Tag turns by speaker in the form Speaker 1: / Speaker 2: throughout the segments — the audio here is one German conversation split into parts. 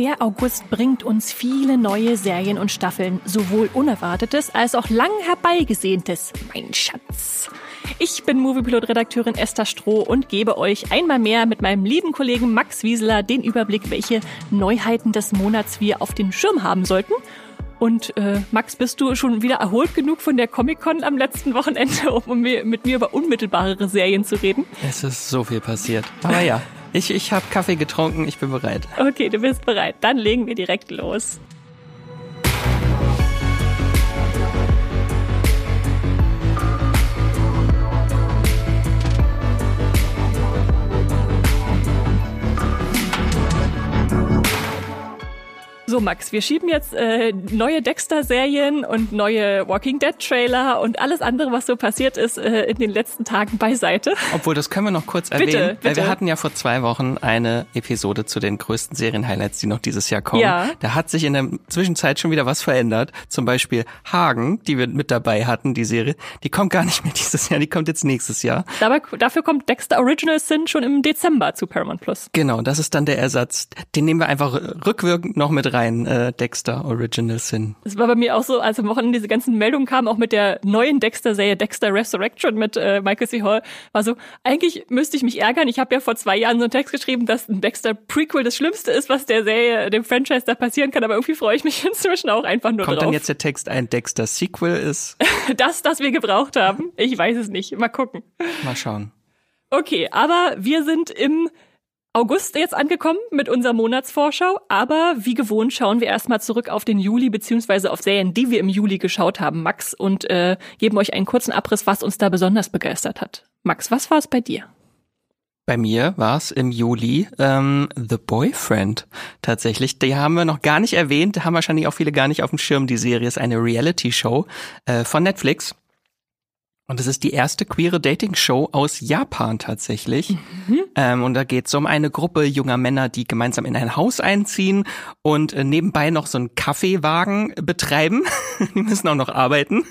Speaker 1: Der August bringt uns viele neue Serien und Staffeln, sowohl Unerwartetes als auch lang herbeigesehntes, mein Schatz. Ich bin Moviepilot-Redakteurin Esther Stroh und gebe euch einmal mehr mit meinem lieben Kollegen Max Wieseler den Überblick, welche Neuheiten des Monats wir auf den Schirm haben sollten. Und Max, bist du schon wieder erholt genug von der Comic-Con am letzten Wochenende, um mit mir über unmittelbarere Serien zu reden?
Speaker 2: Es ist so viel passiert. Aber ja, ich habe Kaffee getrunken, ich bin bereit.
Speaker 1: Okay, du bist bereit. Dann legen wir direkt los. So Max, wir schieben jetzt neue Dexter-Serien und neue Walking Dead-Trailer und alles andere, was so passiert ist, in den letzten Tagen beiseite.
Speaker 2: Obwohl, das können wir noch kurz erwähnen, weil wir hatten ja vor 2 Wochen eine Episode zu den größten Serien-Highlights, die noch dieses Jahr kommen. Ja. Da hat sich in der Zwischenzeit schon wieder was verändert. Zum Beispiel Hagen, die wir mit dabei hatten, die Serie, die kommt gar nicht mehr dieses Jahr, die kommt jetzt nächstes Jahr.
Speaker 1: Dafür kommt Dexter Original Sin schon im Dezember zu Paramount Plus.
Speaker 2: Genau, das ist dann der Ersatz. Den nehmen wir einfach rückwirkend noch mit rein. Dexter Original Sin.
Speaker 1: Es war bei mir auch so, als am Wochenende diese ganzen Meldungen kamen, auch mit der neuen Dexter-Serie Dexter Resurrection mit Michael C. Hall, war so, eigentlich müsste ich mich ärgern. Ich habe ja vor 2 Jahren so einen Text geschrieben, dass ein Dexter-Prequel das Schlimmste ist, was der Serie, dem Franchise da passieren kann, aber irgendwie freue ich mich inzwischen auch einfach nur drauf.
Speaker 2: Kommt dann jetzt der Text, ein Dexter-Sequel ist?
Speaker 1: Das wir gebraucht haben? Ich weiß es nicht. Mal gucken.
Speaker 2: Mal schauen.
Speaker 1: Okay, aber wir sind im August jetzt angekommen mit unserer Monatsvorschau, aber wie gewohnt schauen wir erstmal zurück auf den Juli beziehungsweise auf Serien, die wir im Juli geschaut haben, Max, und geben euch einen kurzen Abriss, was uns da besonders begeistert hat. Max, was war es bei dir?
Speaker 2: Bei mir war es im Juli The Boyfriend tatsächlich. Die haben wir noch gar nicht erwähnt, haben wahrscheinlich auch viele gar nicht auf dem Schirm. Die Serie ist eine Reality-Show von Netflix. Und es ist die erste queere Dating-Show aus Japan tatsächlich. Mhm. Und da geht es um eine Gruppe junger Männer, die gemeinsam in ein Haus einziehen und nebenbei noch so einen Kaffeewagen betreiben. Die müssen auch noch arbeiten.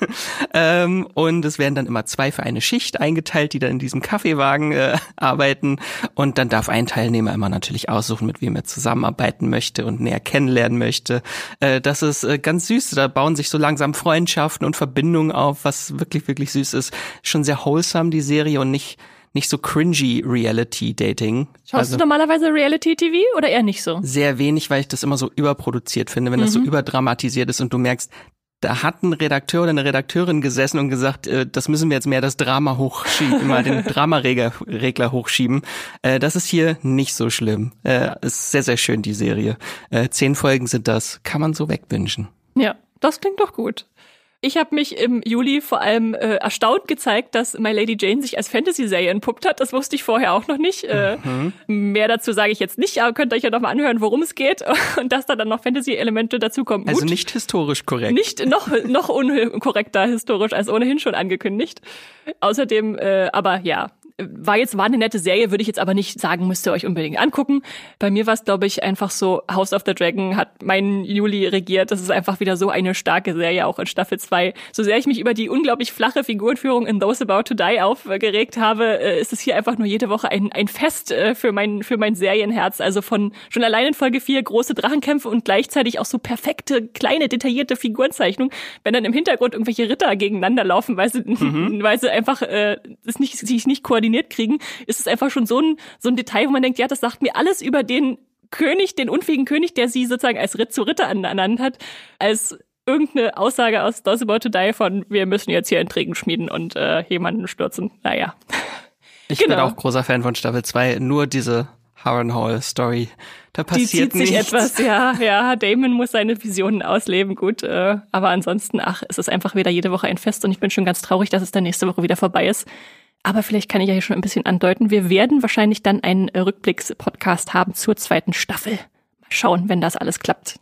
Speaker 2: Und es werden dann immer 2 für eine Schicht eingeteilt, die dann in diesem Kaffeewagen arbeiten. Und dann darf ein Teilnehmer immer natürlich aussuchen, mit wem er zusammenarbeiten möchte und näher kennenlernen möchte. Das ist ganz süß. Da bauen sich so langsam Freundschaften und Verbindungen auf, was wirklich, wirklich süß ist. Schon sehr wholesome, die Serie, und nicht so cringy Reality-Dating.
Speaker 1: Schaust du normalerweise Reality-TV oder eher nicht so?
Speaker 2: Sehr wenig, weil ich das immer so überproduziert finde, wenn das so überdramatisiert ist und du merkst, da hat ein Redakteur oder eine Redakteurin gesessen und gesagt, das müssen wir jetzt mehr das Drama hochschieben, mal den Dramaregler hochschieben. Das ist hier nicht so schlimm. Ist sehr, sehr schön, die Serie. 10 Folgen sind das, kann man so wegwünschen.
Speaker 1: Ja, das klingt doch gut. Ich habe mich im Juli vor allem erstaunt gezeigt, dass My Lady Jane sich als Fantasy-Serie entpuppt hat. Das wusste ich vorher auch noch nicht. Mehr dazu sage ich jetzt nicht, aber könnt euch ja noch mal anhören, worum es geht. Und dass da dann noch Fantasy-Elemente dazukommen.
Speaker 2: Also nicht historisch korrekt.
Speaker 1: Nicht noch unkorrekter historisch als ohnehin schon angekündigt. Außerdem, aber ja, war eine nette Serie, würde ich jetzt aber nicht sagen, müsst ihr euch unbedingt angucken. Bei mir war es, glaube ich, einfach so, House of the Dragon hat meinen Juli regiert. Das ist einfach wieder so eine starke Serie, auch in Staffel 2. So sehr ich mich über die unglaublich flache Figurenführung in Those About to Die aufgeregt habe, ist es hier einfach nur jede Woche ein Fest für mein Serienherz. Also schon allein in Folge 4 große Drachenkämpfe und gleichzeitig auch so perfekte, kleine, detaillierte Figurenzeichnungen. Wenn dann im Hintergrund irgendwelche Ritter gegeneinander laufen, weil sie einfach sich nicht koordinieren kriegen, ist es einfach schon so ein Detail, wo man denkt, ja, das sagt mir alles über den König, den unfähigen König, der sie sozusagen als zu Ritter ernannt hat, als irgendeine Aussage aus Those About to Die von, wir müssen jetzt hier Intrigen schmieden und jemanden stürzen. Naja.
Speaker 2: Ich bin auch großer Fan von Staffel 2, nur diese Harrenhal-Story, da passiert nichts. Die zieht sich etwas,
Speaker 1: ja, Damon muss seine Visionen ausleben, gut, aber ansonsten, es ist einfach wieder jede Woche ein Fest und ich bin schon ganz traurig, dass es dann nächste Woche wieder vorbei ist. Aber vielleicht kann ich ja hier schon ein bisschen andeuten, wir werden wahrscheinlich dann einen Rückblicks-Podcast haben zur 2. Staffel. Mal schauen, wenn das alles klappt.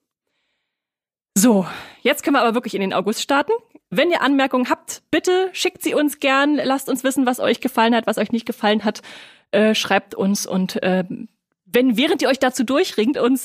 Speaker 1: So, jetzt können wir aber wirklich in den August starten. Wenn ihr Anmerkungen habt, bitte schickt sie uns gern. Lasst uns wissen, was euch gefallen hat, was euch nicht gefallen hat. Schreibt uns und während ihr euch dazu durchringt, uns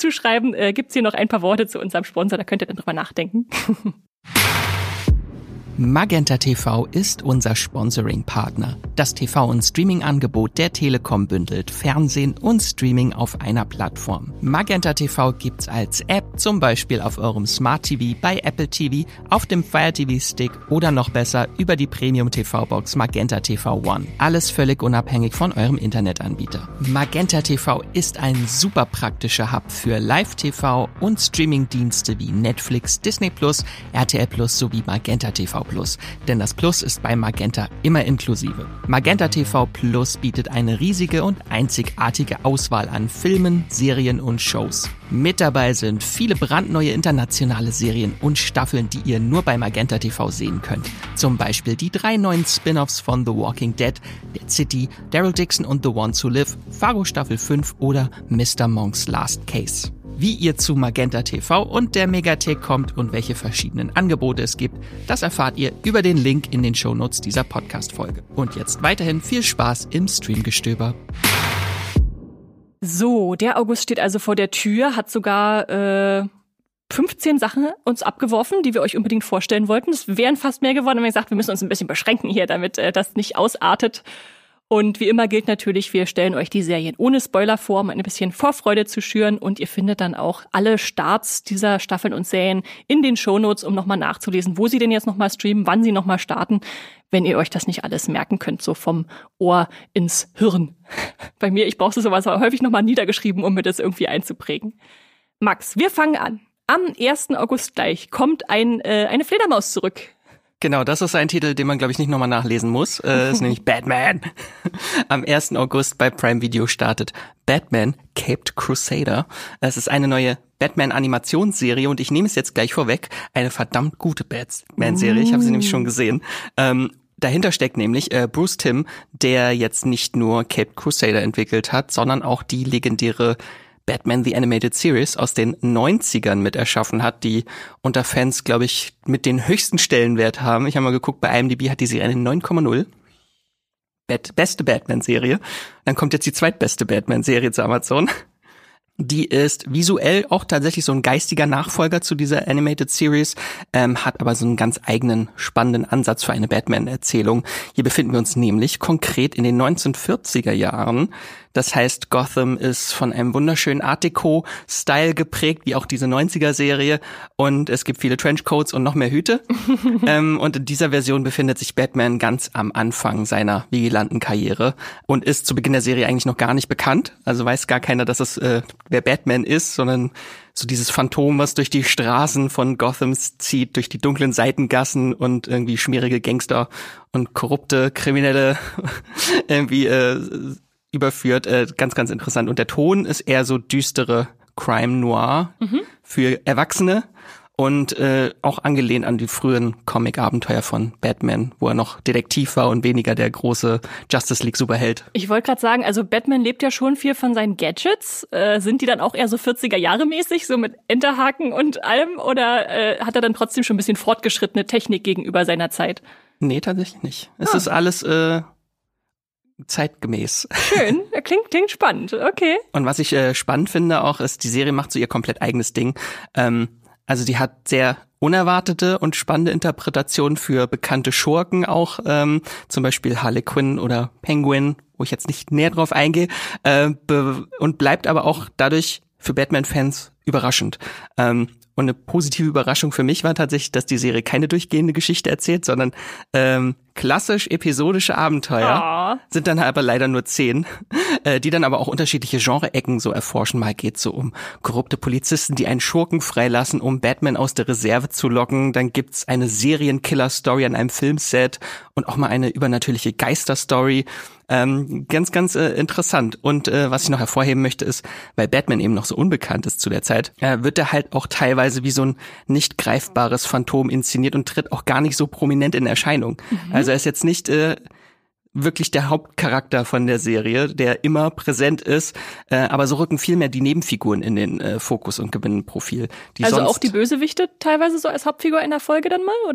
Speaker 1: anzuschreiben, gibt's hier noch ein paar Worte zu unserem Sponsor. Da könnt ihr dann drüber nachdenken.
Speaker 2: Magenta TV ist unser Sponsoring-Partner. Das TV- und Streaming-Angebot der Telekom bündelt Fernsehen und Streaming auf einer Plattform. Magenta TV gibt's als App, zum Beispiel auf eurem Smart TV, bei Apple TV, auf dem Fire TV Stick oder noch besser über die Premium TV-Box Magenta TV One. Alles völlig unabhängig von eurem Internetanbieter. Magenta TV ist ein super praktischer Hub für Live-TV und Streaming-Dienste wie Netflix, Disney+, RTL+ sowie Magenta TV+. Denn das Plus ist bei Magenta immer inklusive. Magenta TV Plus bietet eine riesige und einzigartige Auswahl an Filmen, Serien und Shows. Mit dabei sind viele brandneue internationale Serien und Staffeln, die ihr nur bei Magenta TV sehen könnt. Zum Beispiel die 3 neuen Spin-offs von The Walking Dead, Dead City, Daryl Dixon und The Ones Who Live, Fargo Staffel 5 oder Mr. Monks Last Case. Wie ihr zu Magenta TV und der Megathek kommt und welche verschiedenen Angebote es gibt, das erfahrt ihr über den Link in den Shownotes dieser Podcast-Folge. Und jetzt weiterhin viel Spaß im Streamgestöber.
Speaker 1: So, der August steht also vor der Tür, hat sogar 15 Sachen uns abgeworfen, die wir euch unbedingt vorstellen wollten. Es wären fast mehr geworden, aber wir gesagt, wir müssen uns ein bisschen beschränken hier, damit das nicht ausartet. Und wie immer gilt natürlich, wir stellen euch die Serien ohne Spoiler vor, um ein bisschen Vorfreude zu schüren. Und ihr findet dann auch alle Starts dieser Staffeln und Serien in den Shownotes, um nochmal nachzulesen, wo sie denn jetzt nochmal streamen, wann sie nochmal starten, wenn ihr euch das nicht alles merken könnt, so vom Ohr ins Hirn. Bei mir, ich brauche sowas häufig nochmal niedergeschrieben, um mir das irgendwie einzuprägen. Max, wir fangen an. Am 1. August gleich kommt eine Fledermaus zurück.
Speaker 2: Genau, das ist ein Titel, den man, glaube ich, nicht nochmal nachlesen muss. Ist nämlich Batman. Am 1. August bei Prime Video startet Batman Caped Crusader. Es ist eine neue Batman-Animationsserie und ich nehme es jetzt gleich vorweg. Eine verdammt gute Batman-Serie. Ich habe sie nämlich schon gesehen. Dahinter steckt nämlich Bruce Timm, der jetzt nicht nur Caped Crusader entwickelt hat, sondern auch die legendäre Batman The Animated Series aus den 90ern mit erschaffen hat, die unter Fans, glaube ich, mit den höchsten Stellenwert haben. Ich habe mal geguckt, bei IMDb hat die Serie eine 9,0. Beste Batman-Serie. Dann kommt jetzt die zweitbeste Batman-Serie zu Amazon. Die ist visuell auch tatsächlich so ein geistiger Nachfolger zu dieser Animated Series, hat aber so einen ganz eigenen, spannenden Ansatz für eine Batman-Erzählung. Hier befinden wir uns nämlich konkret in den 1940er Jahren. Das heißt, Gotham ist von einem wunderschönen Art Deco-Style geprägt, wie auch diese 90er-Serie. Und es gibt viele Trenchcoats und noch mehr Hüte. Und in dieser Version befindet sich Batman ganz am Anfang seiner Vigilantenkarriere und ist zu Beginn der Serie eigentlich noch gar nicht bekannt. Also weiß gar keiner, dass es wer Batman ist, sondern so dieses Phantom, was durch die Straßen von Gothams zieht, durch die dunklen Seitengassen und irgendwie schmierige Gangster und korrupte Kriminelle irgendwie überführt. Ganz, ganz interessant. Und der Ton ist eher so düstere Crime Noir für Erwachsene und auch angelehnt an die frühen Comic-Abenteuer von Batman, wo er noch Detektiv war und weniger der große Justice League-Superheld.
Speaker 1: Ich wollte gerade sagen, also Batman lebt ja schon viel von seinen Gadgets. Sind die dann auch eher so 40er-Jahre-mäßig, so mit Enterhaken und allem? Oder hat er dann trotzdem schon ein bisschen fortgeschrittene Technik gegenüber seiner Zeit?
Speaker 2: Nee, tatsächlich nicht. Es ist alles zeitgemäß.
Speaker 1: Schön, klingt spannend, okay.
Speaker 2: Und was ich spannend finde auch, ist, die Serie macht so ihr komplett eigenes Ding. Also die hat sehr unerwartete und spannende Interpretationen für bekannte Schurken auch, zum Beispiel Harley Quinn oder Penguin, wo ich jetzt nicht näher drauf eingehe, und bleibt aber auch dadurch für Batman-Fans überraschend. Und eine positive Überraschung für mich war tatsächlich, dass die Serie keine durchgehende Geschichte erzählt, sondern klassisch episodische Abenteuer, sind dann aber leider nur 10, die dann aber auch unterschiedliche Genre-Ecken so erforschen. Mal geht's so um korrupte Polizisten, die einen Schurken freilassen, um Batman aus der Reserve zu locken. Dann gibt's eine Serienkiller-Story an einem Filmset und auch mal eine übernatürliche Geister-Story. Ganz, ganz interessant. Und was ich noch hervorheben möchte ist, weil Batman eben noch so unbekannt ist zu der Zeit, wird er halt auch teilweise wie so ein nicht greifbares Phantom inszeniert und tritt auch gar nicht so prominent in Erscheinung. Also er ist jetzt nicht wirklich der Hauptcharakter von der Serie, der immer präsent ist, aber so rücken viel mehr die Nebenfiguren in den Fokus und gewinnen Profil.
Speaker 1: Also auch die Bösewichte teilweise so als Hauptfigur in der Folge dann mal, oder?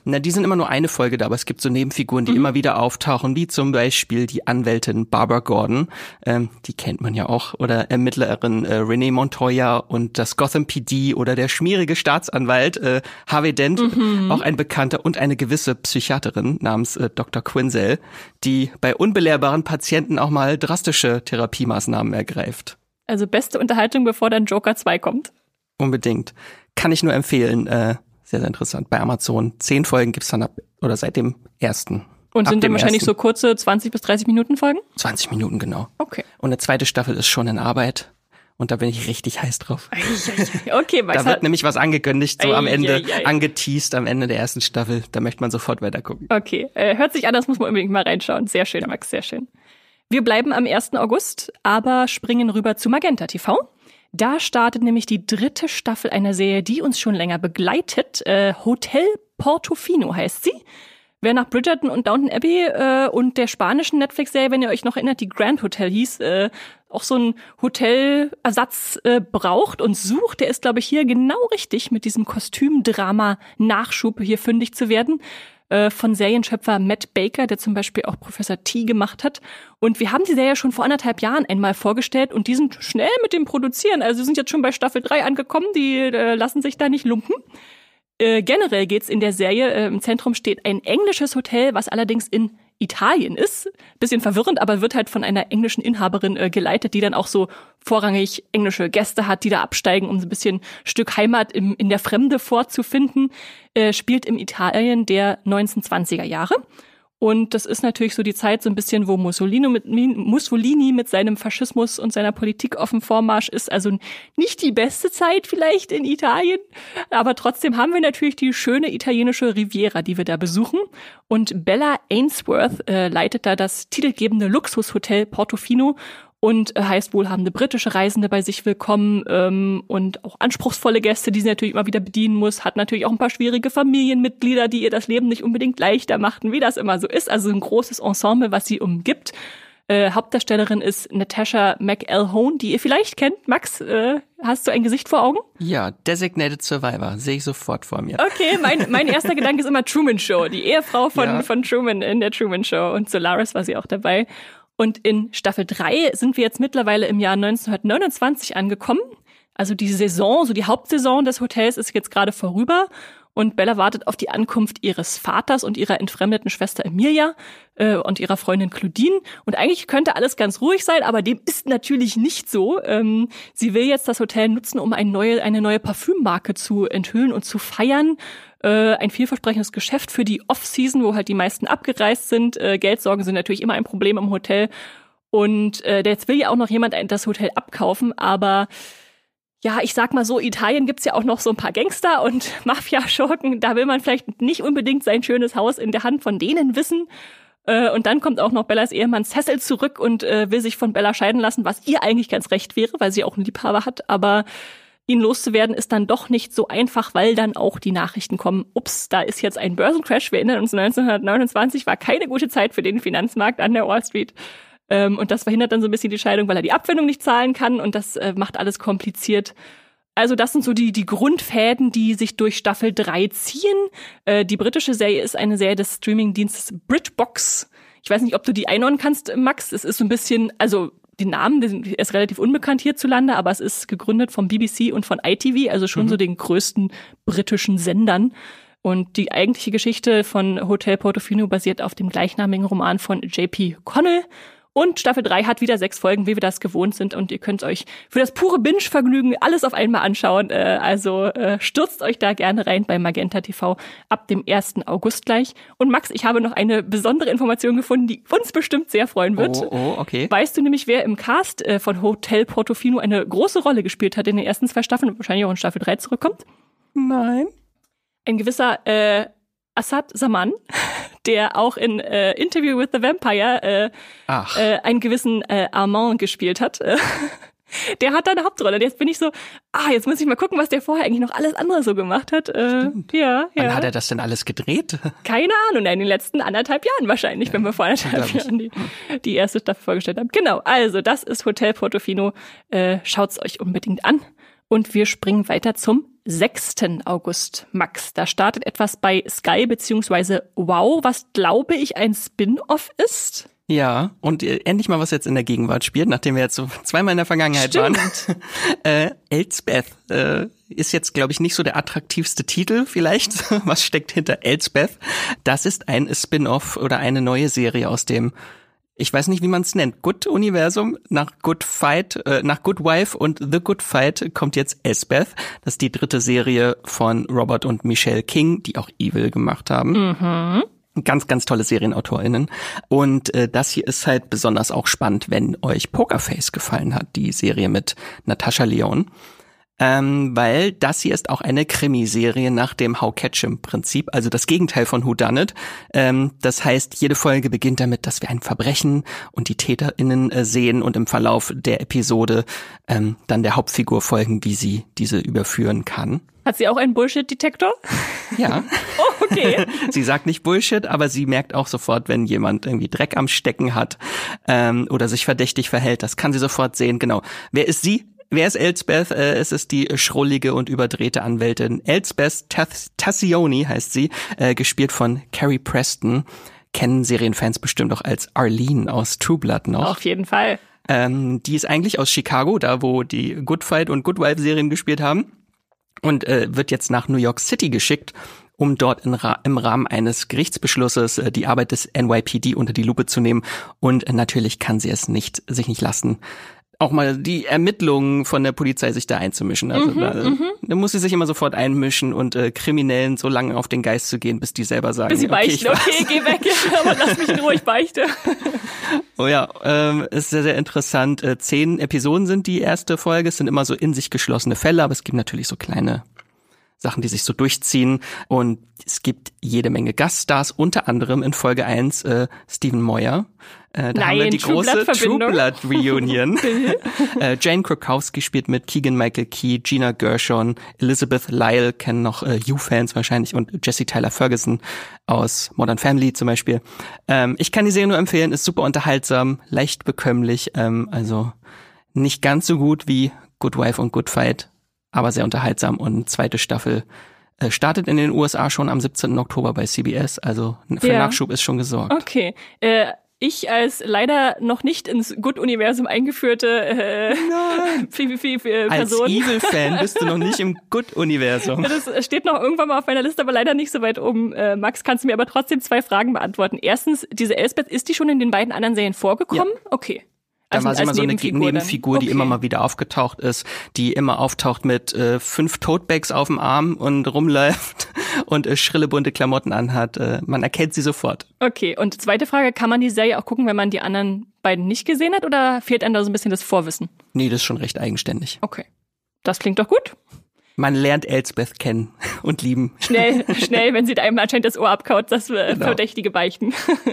Speaker 2: Na, die sind immer nur eine Folge da, aber es gibt so Nebenfiguren, die immer wieder auftauchen, wie zum Beispiel die Anwältin Barbara Gordon, die kennt man ja auch, oder Ermittlerin Renee Montoya und das Gotham PD oder der schmierige Staatsanwalt Harvey Dent, auch ein Bekannter, und eine gewisse Psychiaterin namens Dr. Quinzel, die bei unbelehrbaren Patienten auch mal drastische Therapiemaßnahmen ergreift.
Speaker 1: Also beste Unterhaltung, bevor dann Joker 2 kommt.
Speaker 2: Unbedingt. Kann ich nur empfehlen. Sehr, sehr interessant. Bei Amazon 10 Folgen gibt's dann seit dem 1.
Speaker 1: Und sind dann wahrscheinlich so kurze 20 bis 30 Minuten Folgen?
Speaker 2: 20 Minuten, genau.
Speaker 1: Okay.
Speaker 2: Und eine zweite Staffel ist schon in Arbeit. Und da bin ich richtig heiß drauf.
Speaker 1: Okay, Max.
Speaker 2: Da wird nämlich was angekündigt, so am Ende, angeteased am Ende der ersten Staffel. Da möchte man sofort weiter gucken.
Speaker 1: Okay, hört sich an, das muss man unbedingt mal reinschauen. Sehr schön, Max, sehr schön. Wir bleiben am 1. August, aber springen rüber zu Magenta TV. Da startet nämlich die 3. Staffel einer Serie, die uns schon länger begleitet. Hotel Portofino heißt sie. Wer nach Bridgerton und Downton Abbey und der spanischen Netflix-Serie, wenn ihr euch noch erinnert, die Grand Hotel hieß, auch so einen Hotelersatz braucht und sucht, der ist, glaube ich, hier genau richtig, mit diesem Kostümdrama-Nachschub hier fündig zu werden. Von Serienschöpfer Matt Baker, der zum Beispiel auch Professor T gemacht hat. Und wir haben die Serie schon vor 1,5 Jahren einmal vorgestellt und die sind schnell mit dem Produzieren. Also sie sind jetzt schon bei Staffel 3 angekommen, die lassen sich da nicht lumpen. Generell geht's in der Serie, im Zentrum steht ein englisches Hotel, was allerdings in Italien ist. Bisschen verwirrend, aber wird halt von einer englischen Inhaberin geleitet, die dann auch so vorrangig englische Gäste hat, die da absteigen, um so ein bisschen Stück Heimat in der Fremde vorzufinden. Spielt im Italien der 1920er Jahre. Und das ist natürlich so die Zeit so ein bisschen, wo Mussolini mit seinem Faschismus und seiner Politik auf dem Vormarsch ist. Also nicht die beste Zeit vielleicht in Italien, aber trotzdem haben wir natürlich die schöne italienische Riviera, die wir da besuchen. Und Bella Ainsworth leitet da das titelgebende Luxushotel Portofino und heißt wohlhabende britische Reisende bei sich willkommen und auch anspruchsvolle Gäste, die sie natürlich immer wieder bedienen muss. Hat natürlich auch ein paar schwierige Familienmitglieder, die ihr das Leben nicht unbedingt leichter machten, wie das immer so ist. Also ein großes Ensemble, was sie umgibt. Hauptdarstellerin ist Natasha McElhone, die ihr vielleicht kennt. Max, hast du ein Gesicht vor Augen?
Speaker 2: Ja, Designated Survivor, sehe ich sofort vor mir.
Speaker 1: Okay, mein erster Gedanke ist immer Truman Show, die Ehefrau von Truman in der Truman Show. Und Solaris war sie auch dabei. Und in Staffel 3 sind wir jetzt mittlerweile im Jahr 1929 angekommen. Also die Saison, so die Hauptsaison des Hotels ist jetzt gerade vorüber. Und Bella wartet auf die Ankunft ihres Vaters und ihrer entfremdeten Schwester Emilia und ihrer Freundin Claudine. Und eigentlich könnte alles ganz ruhig sein, aber dem ist natürlich nicht so. Sie will jetzt das Hotel nutzen, um eine neue Parfümmarke zu enthüllen und zu feiern. Ein vielversprechendes Geschäft für die Off-Season, wo halt die meisten abgereist sind. Geldsorgen sind natürlich immer ein Problem im Hotel. Und jetzt will ja auch noch jemand das Hotel abkaufen, aber ja, ich sag mal so, Italien gibt's ja auch noch so ein paar Gangster und Mafia-Schurken. Da will man vielleicht nicht unbedingt sein schönes Haus in der Hand von denen wissen. Und dann kommt auch noch Bellas Ehemann Cecil zurück und will sich von Bella scheiden lassen, was ihr eigentlich ganz recht wäre, weil sie auch einen Liebhaber hat. Aber ihn loszuwerden ist dann doch nicht so einfach, weil dann auch die Nachrichten kommen, ups, da ist jetzt ein Börsencrash. Wir erinnern uns, 1929 war keine gute Zeit für den Finanzmarkt an der Wall Street. Und das verhindert dann so ein bisschen die Scheidung, weil er die Abfindung nicht zahlen kann und das macht alles kompliziert. Also das sind so die Grundfäden, die sich durch Staffel 3 ziehen. Die britische Serie ist eine Serie des Streamingdienstes BritBox. Ich weiß nicht, ob du die einordnen kannst, Max. Es ist so ein bisschen, also den Namen der ist relativ unbekannt hierzulande, aber es ist gegründet vom BBC und von ITV, also schon so den größten britischen Sendern. Und die eigentliche Geschichte von Hotel Portofino basiert auf dem gleichnamigen Roman von J.P. Connell. Und Staffel 3 hat wieder 6 Folgen, wie wir das gewohnt sind. Und ihr könnt euch für das pure Binge-Vergnügen alles auf einmal anschauen. Also stürzt euch da gerne rein bei Magenta TV ab dem 1. August gleich. Und Max, ich habe noch eine besondere Information gefunden, die uns bestimmt sehr freuen wird.
Speaker 2: Oh, okay.
Speaker 1: Weißt du nämlich, wer im Cast von Hotel Portofino eine große Rolle gespielt hat in den ersten 2 Staffeln und wahrscheinlich auch in Staffel 3 zurückkommt?
Speaker 2: Nein.
Speaker 1: Ein gewisser Assad Zaman, der auch in Interview with the Vampire einen gewissen Armand gespielt hat. Der hat da eine Hauptrolle. Und jetzt bin ich so, jetzt muss ich mal gucken, was der vorher eigentlich noch alles andere so gemacht hat. Ja.
Speaker 2: Wann hat er das denn alles gedreht?
Speaker 1: Keine Ahnung, in den letzten 1,5 Jahren wahrscheinlich, wenn wir vor 1,5 Jahren die erste Staffel vorgestellt haben. Genau, also das ist Hotel Portofino. Schaut's euch unbedingt an. Und wir springen weiter zum 6. August. Max, da startet etwas bei Sky bzw. Wow, was glaube ich ein Spin-off ist.
Speaker 2: Ja, und endlich mal was jetzt in der Gegenwart spielt, nachdem wir jetzt so zweimal in der Vergangenheit waren. Elsbeth ist jetzt, glaube ich, nicht so der attraktivste Titel vielleicht. Was steckt hinter Elsbeth? Das ist ein Spin-off oder eine neue Serie aus dem, ich weiß nicht, wie man es nennt, Good-Universum. Nach Good Fight, nach Good Wife und The Good Fight kommt jetzt Elsbeth. Das ist die 3. Serie von Robert und Michelle King, die auch Evil gemacht haben. Mhm. Ganz, ganz tolle SerienautorInnen. Und das hier ist halt besonders auch spannend, wenn euch Pokerface gefallen hat, die Serie mit Natasha Lyonne. Weil das hier ist auch eine Krimiserie nach dem How Ketchum-Prinzip, also das Gegenteil von Whodunit. Das heißt, jede Folge beginnt damit, dass wir ein Verbrechen und die TäterInnen sehen und im Verlauf der Episode dann der Hauptfigur folgen, wie sie diese überführen kann.
Speaker 1: Hat sie auch einen Bullshit-Detektor?
Speaker 2: Ja.
Speaker 1: Oh, okay.
Speaker 2: Sie sagt nicht Bullshit, aber sie merkt auch sofort, wenn jemand irgendwie Dreck am Stecken hat oder sich verdächtig verhält. Das kann sie sofort sehen. Genau. Wer ist sie? Wer ist Elsbeth? Es ist die schrullige und überdrehte Anwältin. Elsbeth Tassioni heißt sie, gespielt von Carrie Preston. Kennen Serienfans bestimmt auch als Arlene aus True Blood noch.
Speaker 1: Auf jeden Fall.
Speaker 2: Die ist eigentlich aus Chicago, da wo die Good Fight und Good Wife Serien gespielt haben. Und wird jetzt nach New York City geschickt, um dort im Rahmen eines Gerichtsbeschlusses die Arbeit des NYPD unter die Lupe zu nehmen. Und natürlich kann sie es sich nicht lassen, auch mal die Ermittlungen von der Polizei sich da einzumischen. Also da muss sie sich immer sofort einmischen und Kriminellen so lange auf den Geist zu gehen, bis die selber sagen,
Speaker 1: bis sie beichten, okay, geh weg, aber lass mich in Ruhe, ich beichte.
Speaker 2: Oh ja, ist sehr, sehr interessant. 10 Episoden sind die erste Folge. Es sind immer so in sich geschlossene Fälle, aber es gibt natürlich so kleine Sachen, die sich so durchziehen. Und es gibt jede Menge Gaststars, unter anderem in Folge 1 Stephen Moyer. Da haben wir die große True Blood Reunion. Jane Krakowski spielt mit, Keegan-Michael Key, Gina Gershon, Elizabeth Lyle kennen noch You-Fans wahrscheinlich und Jesse Tyler Ferguson aus Modern Family zum Beispiel. Ich kann die Serie nur empfehlen, ist super unterhaltsam, leicht bekömmlich, also nicht ganz so gut wie Good Wife und Good Fight, aber sehr unterhaltsam, und 2. Staffel startet in den USA schon am 17. Oktober bei CBS, also für Nachschub ist schon gesorgt.
Speaker 1: Okay, ich als leider noch nicht ins Good-Universum eingeführte Person.
Speaker 2: Als Evil-Fan bist du noch nicht im Good-Universum.
Speaker 1: Das steht noch irgendwann mal auf meiner Liste, aber leider nicht so weit oben. Max, kannst du mir aber trotzdem 2 Fragen beantworten? Erstens, diese Elsbeth, ist die schon in den beiden anderen Serien vorgekommen? Ja. Okay.
Speaker 2: Da war sie immer so eine Nebenfigur, die immer mal wieder aufgetaucht ist, die immer auftaucht mit 5 Totebags auf dem Arm und rumläuft und schrille bunte Klamotten anhat. Man erkennt sie sofort.
Speaker 1: Okay, und 2. Frage, kann man die Serie auch gucken, wenn man die anderen beiden nicht gesehen hat, oder fehlt einem da so ein bisschen das Vorwissen?
Speaker 2: Nee, das ist schon recht eigenständig.
Speaker 1: Okay, das klingt doch gut.
Speaker 2: Man lernt Elsbeth kennen und lieben.
Speaker 1: Schnell, wenn sie einem anscheinend das Ohr abkaut, das verdächtige Beichten.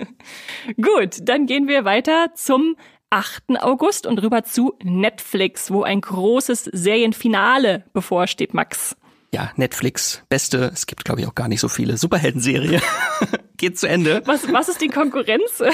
Speaker 1: Gut, dann gehen wir weiter zum 8. August und rüber zu Netflix, wo ein großes Serienfinale bevorsteht, Max.
Speaker 2: Ja, Netflix, beste, es gibt glaube ich auch gar nicht so viele, Superhelden-Serie. Geht zu Ende.
Speaker 1: Was ist die Konkurrenz?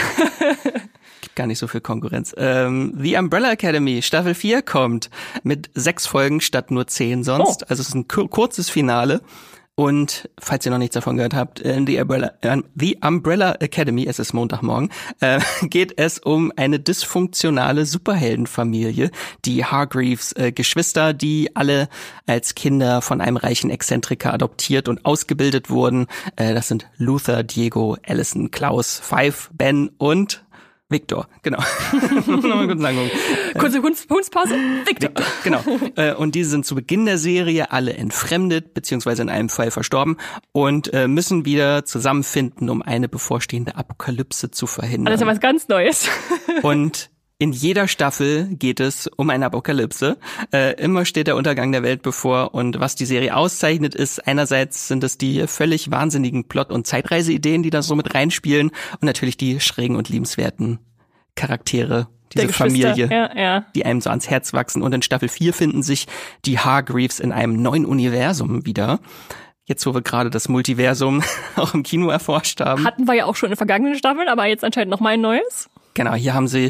Speaker 2: Gibt gar nicht so viel Konkurrenz. The Umbrella Academy, Staffel 4 kommt mit 6 Folgen statt nur 10 sonst. Oh. Also es ist ein kurzes Finale. Und falls ihr noch nichts davon gehört habt, in The Umbrella Academy, es ist Montagmorgen, geht es um eine dysfunktionale Superheldenfamilie, die Hargreaves Geschwister, die alle als Kinder von einem reichen Exzentriker adoptiert und ausgebildet wurden. Das sind Luther, Diego, Allison, Klaus, Five, Ben und Victor, genau. Nochmal kurz sagen.
Speaker 1: Kurze Kunstpause. Victor,
Speaker 2: genau. Und diese sind zu Beginn der Serie alle entfremdet, beziehungsweise in einem Fall verstorben und müssen wieder zusammenfinden, um eine bevorstehende Apokalypse zu verhindern.
Speaker 1: Das ist ja was ganz Neues.
Speaker 2: Und in jeder Staffel geht es um eine Apokalypse. Immer steht der Untergang der Welt bevor. Und was die Serie auszeichnet, ist, einerseits sind es die völlig wahnsinnigen Plot- und Zeitreiseideen, die da so mit reinspielen. Und natürlich die schrägen und liebenswerten Charaktere, diese Familie, die einem so ans Herz wachsen. Und in Staffel 4 finden sich die Hargreaves in einem neuen Universum wieder. Jetzt, wo wir gerade das Multiversum auch im Kino erforscht haben.
Speaker 1: Hatten wir ja auch schon in vergangenen Staffeln, aber jetzt anscheinend noch mal ein neues.
Speaker 2: Genau, hier haben sie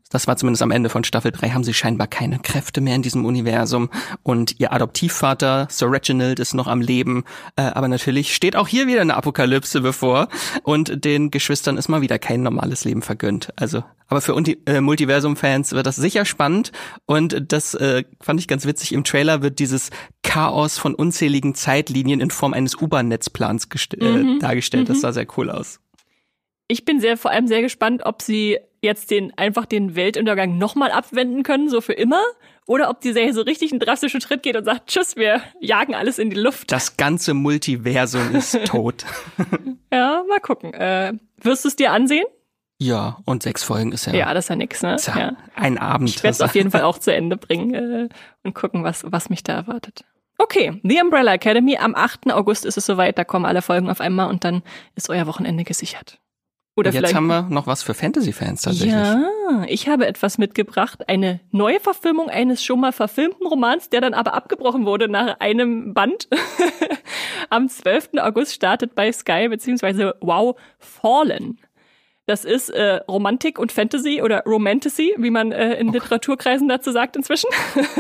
Speaker 2: Das war zumindest am Ende von Staffel 3, haben sie scheinbar keine Kräfte mehr in diesem Universum. Und ihr Adoptivvater, Sir Reginald, ist noch am Leben. Aber natürlich steht auch hier wieder eine Apokalypse bevor. Und den Geschwistern ist mal wieder kein normales Leben vergönnt. Also, aber für Multiversum-Fans wird das sicher spannend. Und das fand ich ganz witzig. Im Trailer wird dieses Chaos von unzähligen Zeitlinien in Form eines U-Bahn-Netzplans dargestellt. Das sah sehr cool aus.
Speaker 1: Ich bin vor allem sehr gespannt, ob sie jetzt den Weltuntergang nochmal abwenden können, so für immer, oder ob die Serie so richtig einen drastischen Schritt geht und sagt, tschüss, wir jagen alles in die Luft.
Speaker 2: Das ganze Multiversum ist tot.
Speaker 1: Ja, mal gucken. Wirst du es dir ansehen?
Speaker 2: Ja, und 6 Folgen ist ja...
Speaker 1: Ja, das ist ja nix, ne?
Speaker 2: Ja. Ein Abend.
Speaker 1: Ich werde es auf jeden Fall auch zu Ende bringen und gucken, was mich da erwartet. Okay, The Umbrella Academy, am 8. August ist es soweit, da kommen alle Folgen auf einmal und dann ist euer Wochenende gesichert. Oder
Speaker 2: jetzt haben wir noch was für Fantasy-Fans tatsächlich.
Speaker 1: Ja, ich habe etwas mitgebracht. Eine neue Verfilmung eines schon mal verfilmten Romans, der dann aber abgebrochen wurde nach einem Band. Am 12. August startet bei Sky beziehungsweise Wow Fallen. Das ist Romantik und Fantasy oder Romantasy, wie man in Literaturkreisen dazu sagt inzwischen.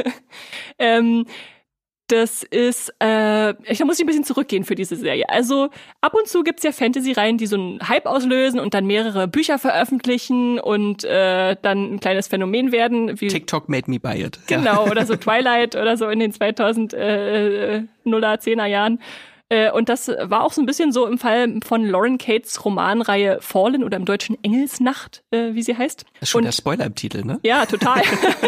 Speaker 1: Das ist, da muss ich ein bisschen zurückgehen für diese Serie. Also ab und zu gibt's ja Fantasy-Reihen, die so einen Hype auslösen und dann mehrere Bücher veröffentlichen und dann ein kleines Phänomen werden. Wie
Speaker 2: TikTok made me buy it.
Speaker 1: Genau, oder so Twilight oder so in den 2000er, 10er Jahren. Und das war auch so ein bisschen so im Fall von Lauren Cates Romanreihe Fallen oder im Deutschen Engelsnacht, wie sie heißt.
Speaker 2: Das ist schon der Spoiler im Titel, ne?
Speaker 1: Ja, total.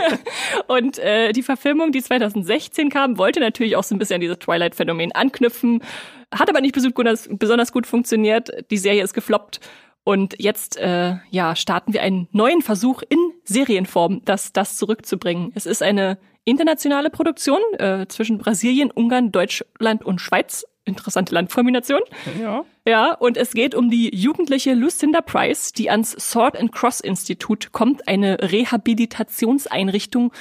Speaker 1: Und die Verfilmung, die 2016 kam, wollte natürlich auch so ein bisschen an dieses Twilight-Phänomen anknüpfen, hat aber nicht besonders gut funktioniert. Die Serie ist gefloppt. Und jetzt starten wir einen neuen Versuch in Serienform, das zurückzubringen. Es ist eine internationale Produktion zwischen Brasilien, Ungarn, Deutschland und Schweiz. Interessante Landkombination.
Speaker 2: Ja.
Speaker 1: Ja, und es geht um die jugendliche Lucinda Price, die ans Sword and Cross Institut kommt, eine Rehabilitationseinrichtung,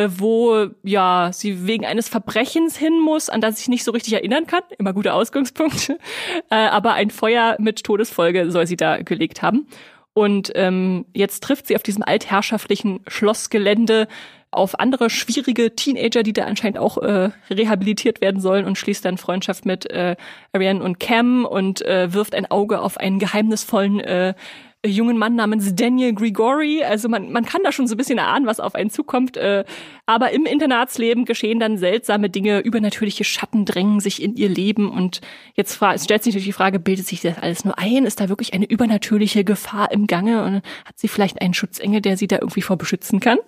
Speaker 1: wo sie wegen eines Verbrechens hin muss, an das sie sich nicht so richtig erinnern kann. Immer guter Ausgangspunkt. Aber ein Feuer mit Todesfolge soll sie da gelegt haben. Und jetzt trifft sie auf diesem altherrschaftlichen Schlossgelände auf andere schwierige Teenager, die da anscheinend auch rehabilitiert werden sollen und schließt dann Freundschaft mit Ariane und Cam und wirft ein Auge auf einen geheimnisvollen jungen Mann namens Daniel Grigori. Also man kann da schon so ein bisschen erahnen, was auf einen zukommt. Aber im Internatsleben geschehen dann seltsame Dinge, übernatürliche Schatten drängen sich in ihr Leben und jetzt stellt sich natürlich die Frage, bildet sich das alles nur ein? Ist da wirklich eine übernatürliche Gefahr im Gange und hat sie vielleicht einen Schutzengel, der sie da irgendwie vor beschützen kann?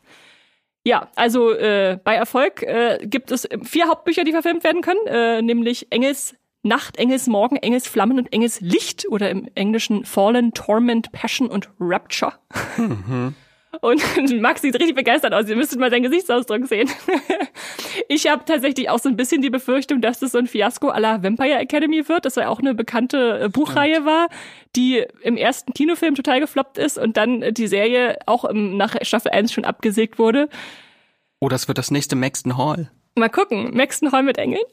Speaker 1: Ja, also bei Erfolg gibt es 4 Hauptbücher, die verfilmt werden können, nämlich Engelsnacht, Engelsmorgen, Engelsflammen und Engelslicht oder im Englischen Fallen, Torment, Passion und Rapture. Mhm. Und Max sieht richtig begeistert aus. Ihr müsstet mal seinen Gesichtsausdruck sehen. Ich habe tatsächlich auch so ein bisschen die Befürchtung, dass das so ein Fiasko à la Vampire Academy wird. Das ja auch eine bekannte Buchreihe war, die im ersten Kinofilm total gefloppt ist und dann die Serie auch nach Staffel 1 schon abgesägt wurde.
Speaker 2: Oh, das wird das nächste Maxton Hall.
Speaker 1: Mal gucken. Maxton Hall mit Engeln.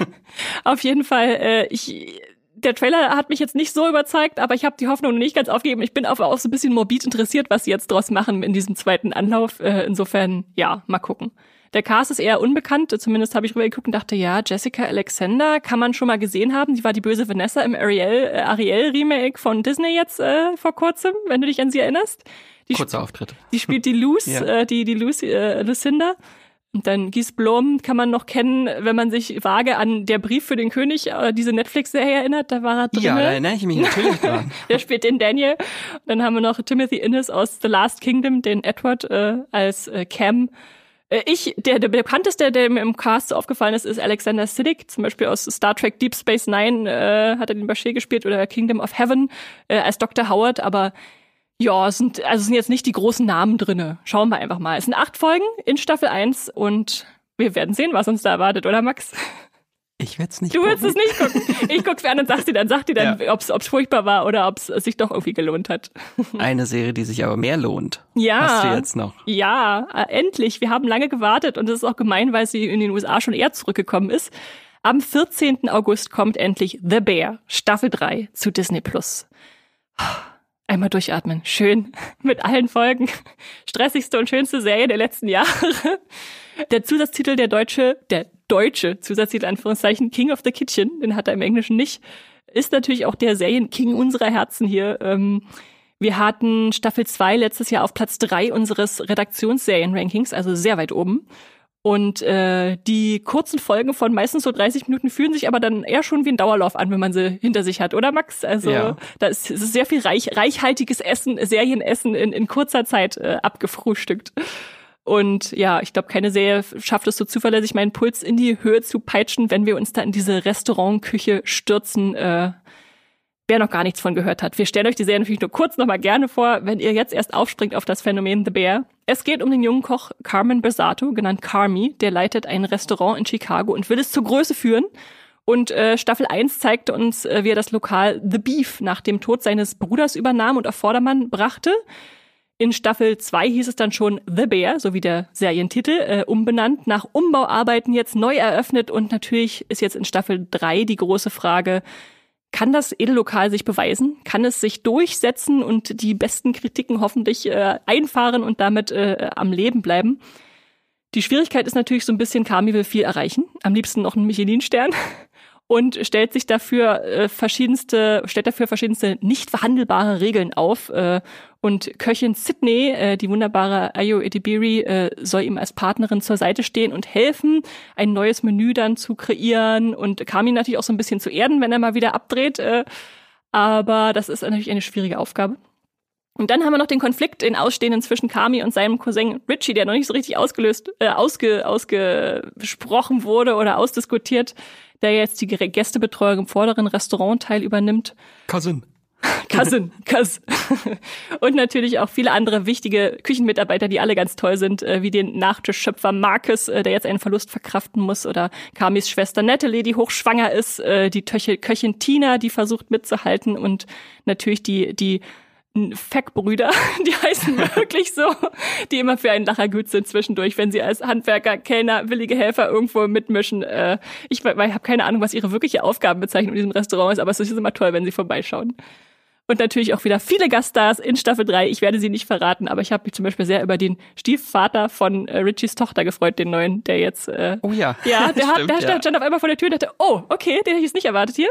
Speaker 1: Auf jeden Fall, der Trailer hat mich jetzt nicht so überzeugt, aber ich habe die Hoffnung noch nicht ganz aufgegeben. Ich bin auch so ein bisschen morbid interessiert, was sie jetzt draus machen in diesem zweiten Anlauf. Insofern, ja, mal gucken. Der Cast ist eher unbekannt, zumindest habe ich rübergeguckt und dachte, ja, Jessica Alexander kann man schon mal gesehen haben. Die war die böse Vanessa im Ariel-Remake von Disney jetzt vor kurzem, wenn du dich an sie erinnerst.
Speaker 2: Kurzer Auftritt.
Speaker 1: Die spielt die Luz,
Speaker 2: ja.
Speaker 1: die Lucinda. Und dann Guy Blom kann man noch kennen, wenn man sich vage an Der Brief für den König, diese Netflix-Serie erinnert, da war er drin.
Speaker 2: Ja, da erinnere ich mich natürlich dran.
Speaker 1: Der spielt den Daniel. Und dann haben wir noch Timothy Innes aus The Last Kingdom, den Edward als Cam. Der bekannteste, der mir im Cast so aufgefallen ist Alexander Siddig, zum Beispiel aus Star Trek Deep Space Nine hat er den Bashir gespielt oder Kingdom of Heaven als Dr. Howard, aber ja, es sind jetzt nicht die großen Namen drinne. Schauen wir einfach mal. Es sind 8 Folgen in Staffel 1 und wir werden sehen, was uns da erwartet, oder Max?
Speaker 2: Ich werde es nicht
Speaker 1: gucken. Du willst es nicht gucken. Ich guck's mir an und sag dir dann, ja, ob's furchtbar war oder ob's sich doch irgendwie gelohnt hat.
Speaker 2: Eine Serie, die sich aber mehr lohnt.
Speaker 1: Ja.
Speaker 2: Hast du jetzt noch?
Speaker 1: Ja, endlich. Wir haben lange gewartet und es ist auch gemein, weil sie in den USA schon eher zurückgekommen ist. Am 14. August kommt endlich The Bear, Staffel 3 zu Disney+. Einmal durchatmen. Schön. Mit allen Folgen. Stressigste und schönste Serie der letzten Jahre. Der Zusatztitel, der deutsche Zusatztitel, Anführungszeichen, King of the Kitchen, den hat er im Englischen nicht, ist natürlich auch der Serien-King unserer Herzen hier. Wir hatten Staffel 2 letztes Jahr auf Platz 3 unseres Redaktionsserien-Rankings, also sehr weit oben. Und die kurzen Folgen von meistens so 30 Minuten fühlen sich aber dann eher schon wie ein Dauerlauf an, wenn man sie hinter sich hat, oder Max? Also da ist sehr viel reichhaltiges Essen, Serienessen in kurzer Zeit abgefrühstückt. Und ja, ich glaube, keine Serie schafft es so zuverlässig, meinen Puls in die Höhe zu peitschen, wenn wir uns da in diese Restaurantküche stürzen, wer noch gar nichts von gehört hat. Wir stellen euch die Serie natürlich nur kurz nochmal gerne vor, wenn ihr jetzt erst aufspringt auf das Phänomen The Bear. Es geht um den jungen Koch Carmen Bersato, genannt Carmy, der leitet ein Restaurant in Chicago und will es zur Größe führen. Und Staffel 1 zeigte uns, wie er das Lokal The Beef nach dem Tod seines Bruders übernahm und auf Vordermann brachte. In Staffel 2 hieß es dann schon The Bear, so wie der Serientitel, umbenannt, nach Umbauarbeiten jetzt neu eröffnet. Und natürlich ist jetzt in Staffel 3 die große Frage, kann das Edellokal sich beweisen? Kann es sich durchsetzen und die besten Kritiken hoffentlich einfahren und damit am Leben bleiben? Die Schwierigkeit ist natürlich so ein bisschen, Carmy will viel erreichen, am liebsten noch einen Michelin-Stern. Und stellt dafür verschiedenste nicht verhandelbare Regeln auf. Und Köchin Sydney, die wunderbare Ayo Edebiri, soll ihm als Partnerin zur Seite stehen und helfen, ein neues Menü dann zu kreieren und Carmy natürlich auch so ein bisschen zu erden, wenn er mal wieder abdreht. Aber das ist natürlich eine schwierige Aufgabe. Und dann haben wir noch den Konflikt, den Ausstehenden zwischen Carmy und seinem Cousin Richie, der noch nicht so richtig ausgesprochen wurde oder ausdiskutiert, der jetzt die Gästebetreuung im vorderen Restaurantteil übernimmt. Cousin. Und natürlich auch viele andere wichtige Küchenmitarbeiter, die alle ganz toll sind, wie den Nachtischschöpfer Marcus, der jetzt einen Verlust verkraften muss, oder Carmys Schwester Natalie, die hochschwanger ist, die Köchin Tina, die versucht mitzuhalten, und natürlich die Feck-Brüder, die heißen wirklich so, die immer für einen Lacher gut sind zwischendurch, wenn sie als Handwerker, Kellner, willige Helfer irgendwo mitmischen. Ich habe keine Ahnung, was ihre wirkliche Aufgabenbezeichnung in diesem Restaurant ist, aber es ist immer toll, wenn sie vorbeischauen. Und natürlich auch wieder viele Gaststars in Staffel 3. Ich werde sie nicht verraten, aber ich habe mich zum Beispiel sehr über den Stiefvater von Richies Tochter gefreut, den neuen, der jetzt...
Speaker 2: oh ja.
Speaker 1: Ja, der stand auf einmal vor der Tür und dachte, oh, okay, den hätte ich jetzt nicht erwartet hier.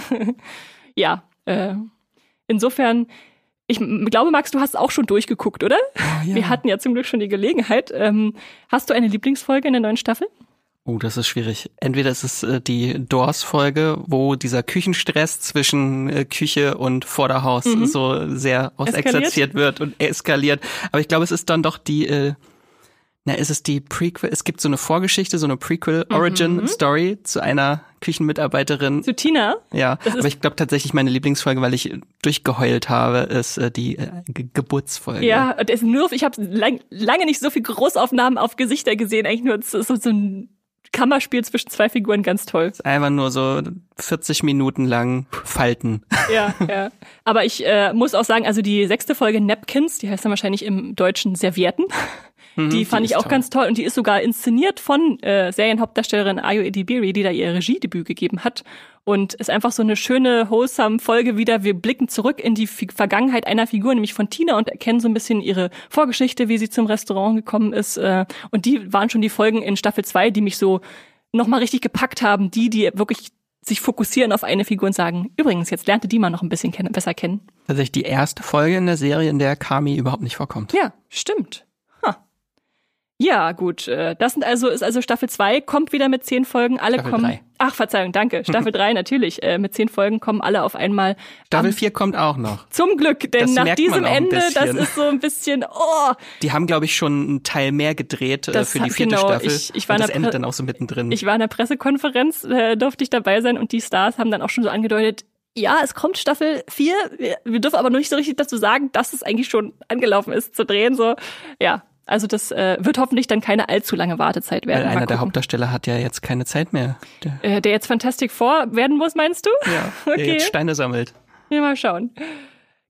Speaker 1: Ja, insofern... Ich glaube, Max, du hast es auch schon durchgeguckt, oder?
Speaker 2: Oh, ja.
Speaker 1: Wir hatten ja zum Glück schon die Gelegenheit. Hast du eine Lieblingsfolge in der neuen Staffel?
Speaker 2: Oh, das ist schwierig. Entweder ist es die Doors-Folge, wo dieser Küchenstress zwischen Küche und Vorderhaus so sehr ausexerziert wird und eskaliert. Aber ich glaube, es ist dann doch die... ist es die Prequel? Es gibt so eine Vorgeschichte, so eine Prequel-Origin-Story zu einer Küchenmitarbeiterin.
Speaker 1: Zu Tina?
Speaker 2: Ja, aber ich glaube tatsächlich meine Lieblingsfolge, weil ich durchgeheult habe, ist die Geburtsfolge.
Speaker 1: Ja, und ich habe lange nicht so viel Großaufnahmen auf Gesichter gesehen, eigentlich nur so ein Kammerspiel zwischen zwei Figuren, ganz toll.
Speaker 2: Ist einfach nur so 40 Minuten lang Falten.
Speaker 1: Ja. Aber ich muss auch sagen, also die 6. Folge Napkins, die heißt dann wahrscheinlich im Deutschen Servietten. Die fand ich auch ganz toll, und die ist sogar inszeniert von Serienhauptdarstellerin Ayo Edebiri, die da ihr Regiedebüt gegeben hat, und ist einfach so eine schöne, wholesome Folge wieder. Wir blicken zurück in die Vergangenheit einer Figur, nämlich von Tina, und erkennen so ein bisschen ihre Vorgeschichte, wie sie zum Restaurant gekommen ist, und die waren schon die Folgen in Staffel 2, die mich so nochmal richtig gepackt haben, die wirklich sich fokussieren auf eine Figur und sagen, übrigens, jetzt lernte die mal noch ein bisschen besser kennen.
Speaker 2: Tatsächlich die erste Folge in der Serie, in der Carmy überhaupt nicht vorkommt.
Speaker 1: Ja, stimmt. Ja, gut. Das ist also Staffel 2, kommt wieder mit 10 Folgen. Alle
Speaker 2: Staffel
Speaker 1: kommen.
Speaker 2: 3.
Speaker 1: Ach, Verzeihung, danke. Staffel 3 natürlich. Mit 10 Folgen kommen alle auf einmal.
Speaker 2: Staffel 4 kommt auch noch.
Speaker 1: Zum Glück, denn nach diesem Ende, das ist so ein bisschen,
Speaker 2: Die haben, glaube ich, schon einen Teil mehr gedreht für die 4. Staffel.
Speaker 1: Ich war
Speaker 2: und das endet dann auch so mittendrin.
Speaker 1: Ich war in der Pressekonferenz, durfte ich dabei sein, und die Stars haben dann auch schon so angedeutet, ja, es kommt Staffel 4. Wir dürfen aber noch nicht so richtig dazu sagen, dass es eigentlich schon angelaufen ist zu drehen. So, ja. Also das wird hoffentlich dann keine allzu lange Wartezeit werden.
Speaker 2: Weil einer der Hauptdarsteller hat ja jetzt keine Zeit mehr.
Speaker 1: Der jetzt Fantastic Four werden muss, meinst du?
Speaker 2: Ja, okay. Der jetzt Steine sammelt.
Speaker 1: Ja, mal schauen.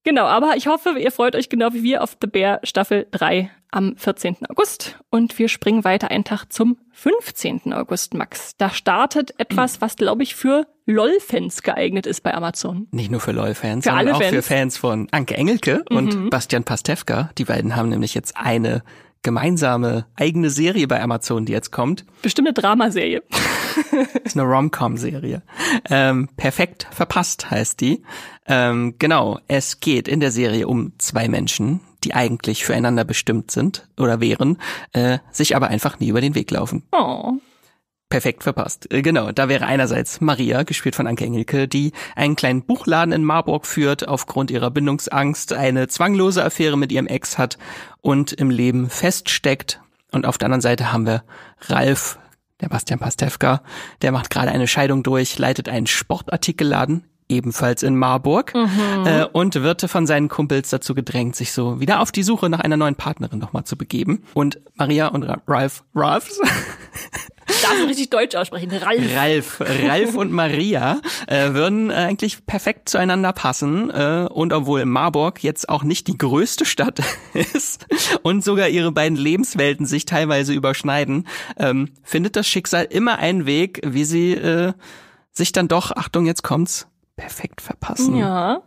Speaker 1: Genau, aber ich hoffe, ihr freut euch genau wie wir auf The Bear Staffel 3 am 14. August. Und wir springen weiter einen Tag zum 15. August, Max. Da startet etwas, was, glaube ich, für LOL-Fans geeignet ist bei Amazon.
Speaker 2: Nicht nur für LOL-Fans,
Speaker 1: sondern
Speaker 2: sondern auch
Speaker 1: Fans.
Speaker 2: für Fans von Anke Engelke und Bastian Pastewka. Die beiden haben nämlich jetzt eine gemeinsame eigene Serie bei Amazon, die jetzt kommt.
Speaker 1: Bestimmt eine Dramaserie.
Speaker 2: Ist eine Rom-Com-Serie. Perfekt verpasst heißt die. Genau, es geht in der Serie um zwei Menschen, die eigentlich füreinander bestimmt sind oder wären, sich aber einfach nie über den Weg laufen.
Speaker 1: Oh.
Speaker 2: Perfekt verpasst. Genau, da wäre einerseits Maria, gespielt von Anke Engelke, die einen kleinen Buchladen in Marburg führt, aufgrund ihrer Bindungsangst eine zwanglose Affäre mit ihrem Ex hat und im Leben feststeckt. Und auf der anderen Seite haben wir Ralf, der Bastian Pastewka, der macht gerade eine Scheidung durch, leitet einen Sportartikelladen, ebenfalls in Marburg, und wird von seinen Kumpels dazu gedrängt, sich so wieder auf die Suche nach einer neuen Partnerin nochmal zu begeben. Und Maria und Ralf
Speaker 1: Darf du richtig Deutsch aussprechen?
Speaker 2: Ralf und Maria würden eigentlich perfekt zueinander passen. Und obwohl Marburg jetzt auch nicht die größte Stadt ist und sogar ihre beiden Lebenswelten sich teilweise überschneiden, findet das Schicksal immer einen Weg, wie sie sich dann doch, Achtung, jetzt kommt's, perfekt verpassen.
Speaker 1: Ja.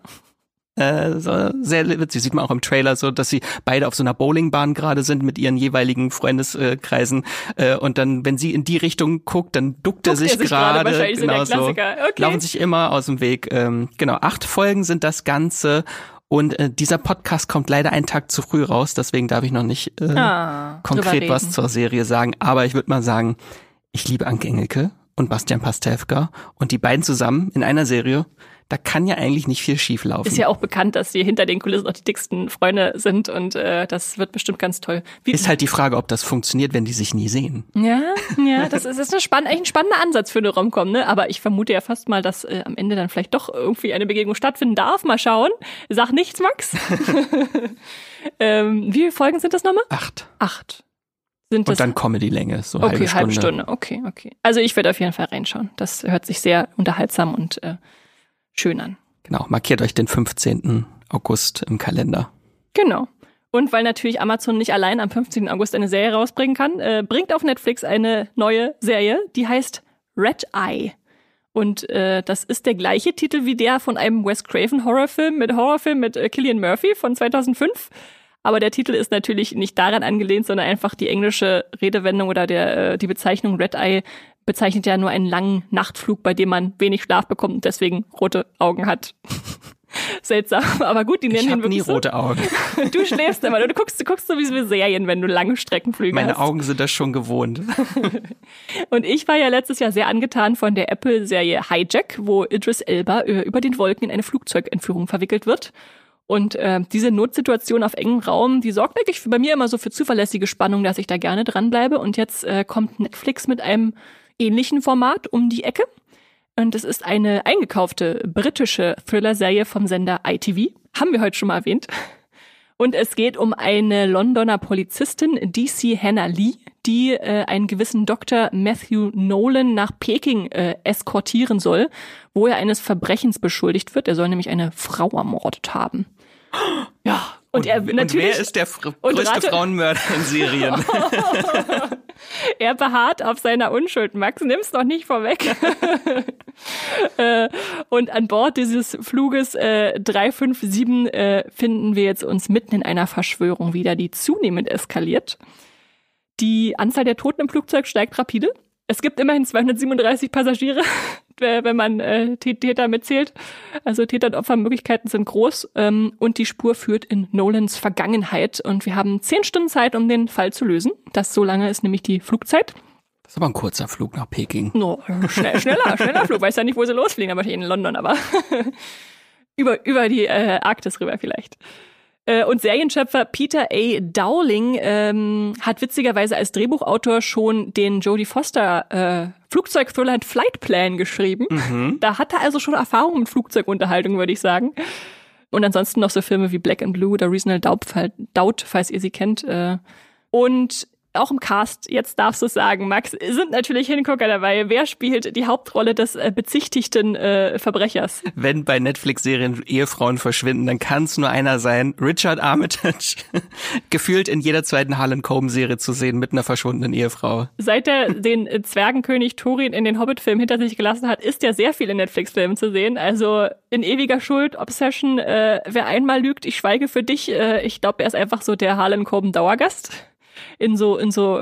Speaker 2: So sehr witzig, sieht man auch im Trailer so, dass sie beide auf so einer Bowlingbahn gerade sind mit ihren jeweiligen Freundeskreisen, und dann, wenn sie in die Richtung guckt, dann duckt er sich gerade,
Speaker 1: wahrscheinlich
Speaker 2: genau
Speaker 1: so der Klassiker. Okay.
Speaker 2: Laufen sich immer aus dem Weg. Genau, 8 Folgen sind das Ganze und dieser Podcast kommt leider einen Tag zu früh raus, deswegen darf ich noch nicht konkret was zur Serie sagen, aber ich würde mal sagen, ich liebe Anke Engelke und Bastian Pastewka und die beiden zusammen in einer Serie, da kann ja eigentlich nicht viel schief laufen.
Speaker 1: Ist ja auch bekannt, dass sie hinter den Kulissen auch die dicksten Freunde sind und das wird bestimmt ganz toll.
Speaker 2: Ist halt die Frage, ob das funktioniert, wenn die sich nie sehen.
Speaker 1: Ja, das ist eigentlich ein spannender Ansatz für eine Rom-Com, ne? Aber ich vermute ja fast mal, dass am Ende dann vielleicht doch irgendwie eine Begegnung stattfinden darf. Mal schauen. Sag nichts, Max. Wie viele Folgen sind das nochmal?
Speaker 2: 8.
Speaker 1: Sind das?
Speaker 2: Und dann Comedy-Länge, so
Speaker 1: okay, halbe Stunde. Okay. Also ich werde auf jeden Fall reinschauen. Das hört sich sehr unterhaltsam und schön an.
Speaker 2: Genau, markiert euch den 15. August im Kalender.
Speaker 1: Genau. Und weil natürlich Amazon nicht allein am 15. August eine Serie rausbringen kann, bringt auf Netflix eine neue Serie, die heißt Red Eye. Und das ist der gleiche Titel wie der von einem Wes Craven Horrorfilm mit Cillian Murphy von 2005. Aber der Titel ist natürlich nicht daran angelehnt, sondern einfach die englische Redewendung oder die Bezeichnung Red Eye bezeichnet ja nur einen langen Nachtflug, bei dem man wenig Schlaf bekommt und deswegen rote Augen hat. Seltsam, aber gut, die nennen ihn wirklich
Speaker 2: nie rote Augen.
Speaker 1: Du schläfst immer, du guckst so wie Serien, wenn du lange Streckenflüge hast.
Speaker 2: Meine Augen sind das schon gewohnt.
Speaker 1: Und ich war ja letztes Jahr sehr angetan von der Apple-Serie Hijack, wo Idris Elba über den Wolken in eine Flugzeugentführung verwickelt wird. Und diese Notsituation auf engem Raum, die sorgt eigentlich bei mir immer so für zuverlässige Spannung, dass ich da gerne dranbleibe. Und jetzt kommt Netflix mit einem ähnlichen Format um die Ecke. Und es ist eine eingekaufte britische Thriller-Serie vom Sender ITV. Haben wir heute schon mal erwähnt. Und es geht um eine Londoner Polizistin, DC Hannah Lee, die einen gewissen Dr. Matthew Nolan nach Peking eskortieren soll, wo er eines Verbrechens beschuldigt wird. Er soll nämlich eine Frau ermordet haben. Ja. Und
Speaker 2: wer ist der größte Frauenmörder in Serien?
Speaker 1: Er beharrt auf seiner Unschuld. Max, nimm's doch nicht vorweg. Und an Bord dieses Fluges 357 finden wir jetzt uns mitten in einer Verschwörung wieder, die zunehmend eskaliert. Die Anzahl der Toten im Flugzeug steigt rapide. Es gibt immerhin 237 Passagiere, wenn man Täter mitzählt. Also Täter- und Opfermöglichkeiten sind groß. Und die Spur führt in Nolans Vergangenheit. Und wir haben 10 Stunden Zeit, um den Fall zu lösen. So lange ist nämlich die Flugzeit.
Speaker 2: Das ist aber ein kurzer Flug nach Peking.
Speaker 1: No, schneller Flug. Weiß ja nicht, wo sie losfliegen, aber in London, aber über die Arktis rüber vielleicht. Und Serienschöpfer Peter A. Dowling hat witzigerweise als Drehbuchautor schon den Jodie Foster Flugzeug-Thriller Flight Plan geschrieben. Mhm. Da hat er also schon Erfahrung mit Flugzeugunterhaltung, würde ich sagen. Und ansonsten noch so Filme wie Black and Blue oder Reasonable Doubt, falls ihr sie kennt. Und auch im Cast, jetzt darfst du es sagen, Max, sind natürlich Hingucker dabei. Wer spielt die Hauptrolle des bezichtigten Verbrechers?
Speaker 2: Wenn bei Netflix-Serien Ehefrauen verschwinden, dann kann es nur einer sein. Richard Armitage. Gefühlt in jeder zweiten Harlan Coben-Serie zu sehen mit einer verschwundenen Ehefrau.
Speaker 1: Seit er den Zwergenkönig Thorin in den Hobbit-Filmen hinter sich gelassen hat, ist ja sehr viel in Netflix-Filmen zu sehen. Also in ewiger Schuld, Obsession, wer einmal lügt, ich schweige für dich. Ich glaube, er ist einfach so der Harlan Coben-Dauergast in so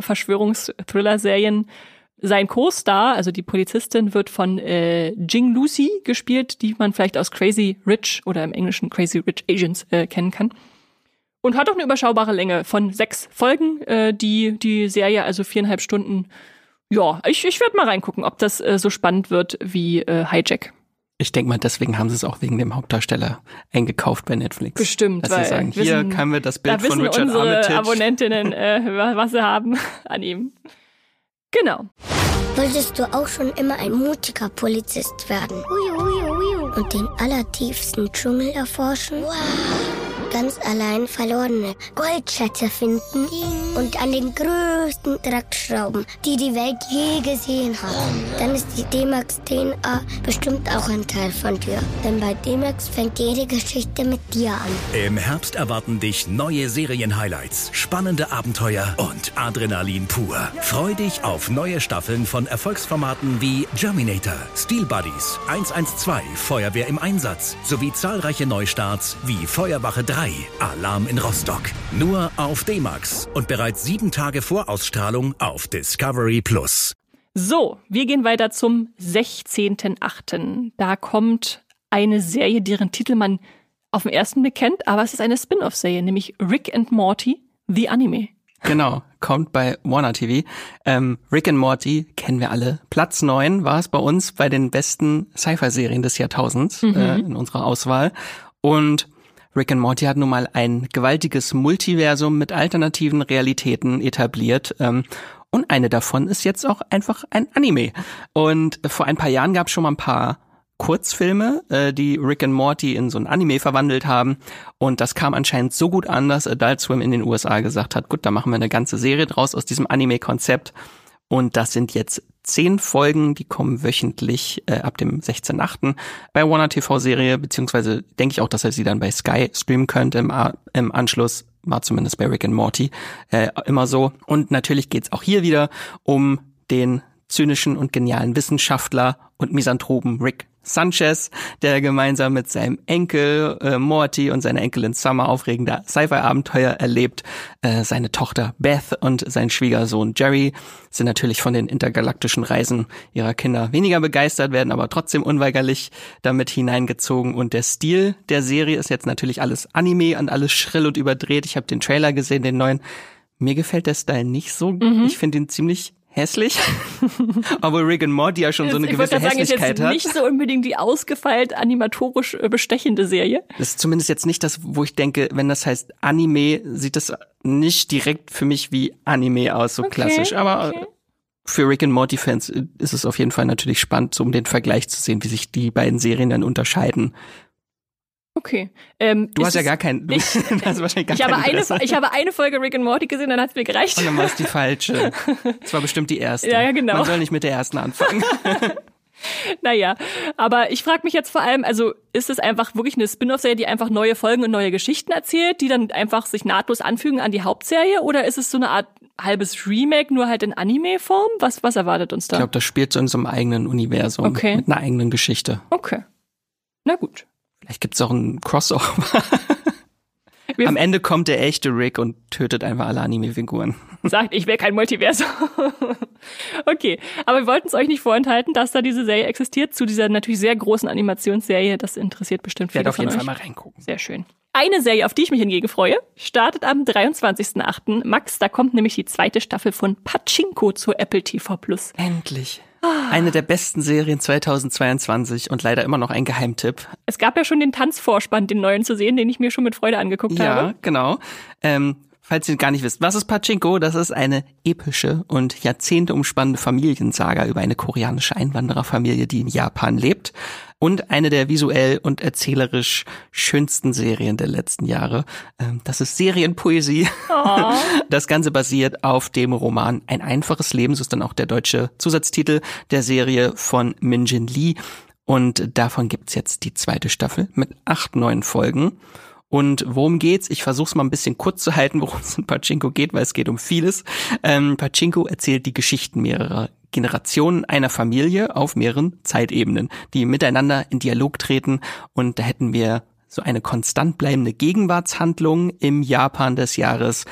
Speaker 1: Verschwörungsthriller-Serien. Sein Co-Star, also die Polizistin, wird von Jing Lucy gespielt, die man vielleicht aus Crazy Rich oder im Englischen Crazy Rich Asians kennen kann. Und hat auch eine überschaubare Länge von 6 Folgen, die Serie, also 4,5 Stunden. Ja, ich werde mal reingucken, ob das so spannend wird wie Hijack.
Speaker 2: Ich denke mal, deswegen haben sie es auch wegen dem Hauptdarsteller eingekauft bei Netflix.
Speaker 1: Bestimmt,
Speaker 2: dass sie sagen, hier haben wir das Bild von Richard Armitage.
Speaker 1: Unsere Abonnentinnen, was sie haben an ihm. Genau.
Speaker 3: Wolltest du auch schon immer ein mutiger Polizist werden? Und den allertiefsten Dschungel erforschen? Wow. Ganz allein verlorene Goldschätze finden und an den größten Dreck schrauben, die die Welt je gesehen hat. Dann ist die D-Max DNA bestimmt auch ein Teil von dir. Denn bei D-Max fängt jede Geschichte mit dir an.
Speaker 4: Im Herbst erwarten dich neue Serien-Highlights, spannende Abenteuer und Adrenalin pur. Freu dich auf neue Staffeln von Erfolgsformaten wie Germinator, Steel Buddies, 112, Feuerwehr im Einsatz sowie zahlreiche Neustarts wie Feuerwache 3, Alarm in Rostock. Nur auf D-Max und bereits 7 Tage vor Ausstrahlung auf Discovery+.
Speaker 1: So, wir gehen weiter zum 16.8. Da kommt eine Serie, deren Titel man auf den ersten Blick kennt, aber es ist eine Spin-off-Serie, nämlich Rick and Morty, The Anime.
Speaker 2: Genau, kommt bei Warner TV. Rick and Morty kennen wir alle. Platz 9 war es bei uns bei den besten Sci-Fi-Serien des Jahrtausends in unserer Auswahl. Und Rick and Morty hat nun mal ein gewaltiges Multiversum mit alternativen Realitäten etabliert. Und eine davon ist jetzt auch einfach ein Anime. Und vor ein paar Jahren gab es schon mal ein paar Kurzfilme, die Rick and Morty in so ein Anime verwandelt haben. Und das kam anscheinend so gut an, dass Adult Swim in den USA gesagt hat, gut, da machen wir eine ganze Serie draus aus diesem Anime-Konzept. Und das sind jetzt 10 Folgen, die kommen wöchentlich ab dem 16.8. bei Warner TV-Serie, beziehungsweise denke ich auch, dass ihr sie dann bei Sky streamen könnt im Anschluss. War zumindest bei Rick and Morty immer so. Und natürlich geht's auch hier wieder um den zynischen und genialen Wissenschaftler und Misanthropen Rick Sanchez, der gemeinsam mit seinem Enkel Morty und seiner Enkelin Summer aufregende Sci-Fi-Abenteuer erlebt. Seine Tochter Beth und sein Schwiegersohn Jerry sind natürlich von den intergalaktischen Reisen ihrer Kinder weniger begeistert, werden aber trotzdem unweigerlich damit hineingezogen. Und der Stil der Serie ist jetzt natürlich alles Anime und alles schrill und überdreht. Ich habe den Trailer gesehen, den neuen. Mir gefällt der Style nicht so. Ich finde ihn ziemlich hässlich, obwohl Rick and Morty ja schon so eine gewisse Hässlichkeit hat.
Speaker 1: Nicht so unbedingt die ausgefeilt animatorisch bestechende Serie.
Speaker 2: Das ist zumindest jetzt nicht das, wo ich denke, wenn das heißt Anime, sieht das nicht direkt für mich wie Anime aus, so klassisch. Aber für Rick and Morty Fans ist es auf jeden Fall natürlich spannend, so um den Vergleich zu sehen, wie sich die beiden Serien dann unterscheiden.
Speaker 1: Okay.
Speaker 2: Du hast ja gar keinen. Ich
Speaker 1: habe eine Folge Rick and Morty gesehen, dann hat's mir gereicht.
Speaker 2: Und dann war es die falsche. Das war bestimmt die erste.
Speaker 1: Ja, genau.
Speaker 2: Man soll nicht mit der ersten anfangen.
Speaker 1: Naja, aber ich frage mich jetzt vor allem, also ist es einfach wirklich eine Spin-off-Serie, die einfach neue Folgen und neue Geschichten erzählt, die dann einfach sich nahtlos anfügen an die Hauptserie? Oder ist es so eine Art halbes Remake, nur halt in Anime-Form? Was erwartet uns da?
Speaker 2: Ich glaube, das spielt so in so einem eigenen Universum.
Speaker 1: Okay.
Speaker 2: Mit einer eigenen Geschichte.
Speaker 1: Okay. Na gut.
Speaker 2: Vielleicht gibt's auch einen Crossover. Am Ende kommt der echte Rick und tötet einfach alle Anime-Figuren.
Speaker 1: Sagt, ich will kein Multiversum. Okay, aber wir wollten es euch nicht vorenthalten, dass da diese Serie existiert, zu dieser natürlich sehr großen Animationsserie. Das interessiert bestimmt viele von euch.
Speaker 2: Ich werde auf jeden Fall mal reingucken.
Speaker 1: Sehr schön. Eine Serie, auf die ich mich hingegen freue, startet am 23.8. Max, da kommt nämlich die 2. Staffel von Pachinko zu Apple TV+.
Speaker 2: Endlich. Eine der besten Serien 2022 und leider immer noch ein Geheimtipp.
Speaker 1: Es gab ja schon den Tanzvorspann, den neuen zu sehen, den ich mir schon mit Freude angeguckt habe.
Speaker 2: Ja, genau. Falls ihr gar nicht wisst, was ist Pachinko? Das ist eine epische und jahrzehnteumspannende Familiensaga über eine koreanische Einwandererfamilie, die in Japan lebt. Und eine der visuell und erzählerisch schönsten Serien der letzten Jahre. Das ist Serienpoesie. Oh. Das Ganze basiert auf dem Roman Ein einfaches Leben. So ist dann auch der deutsche Zusatztitel der Serie von Min-Jin Lee. Und davon gibt's jetzt die 2. Staffel mit 8 neuen Folgen. Und worum geht's? Ich versuche es mal ein bisschen kurz zu halten, worum es in Pachinko geht, weil es geht um vieles. Pachinko erzählt die Geschichten mehrerer Generationen einer Familie auf mehreren Zeitebenen, die miteinander in Dialog treten. Und da hätten wir so eine konstant bleibende Gegenwartshandlung im Japan des Jahres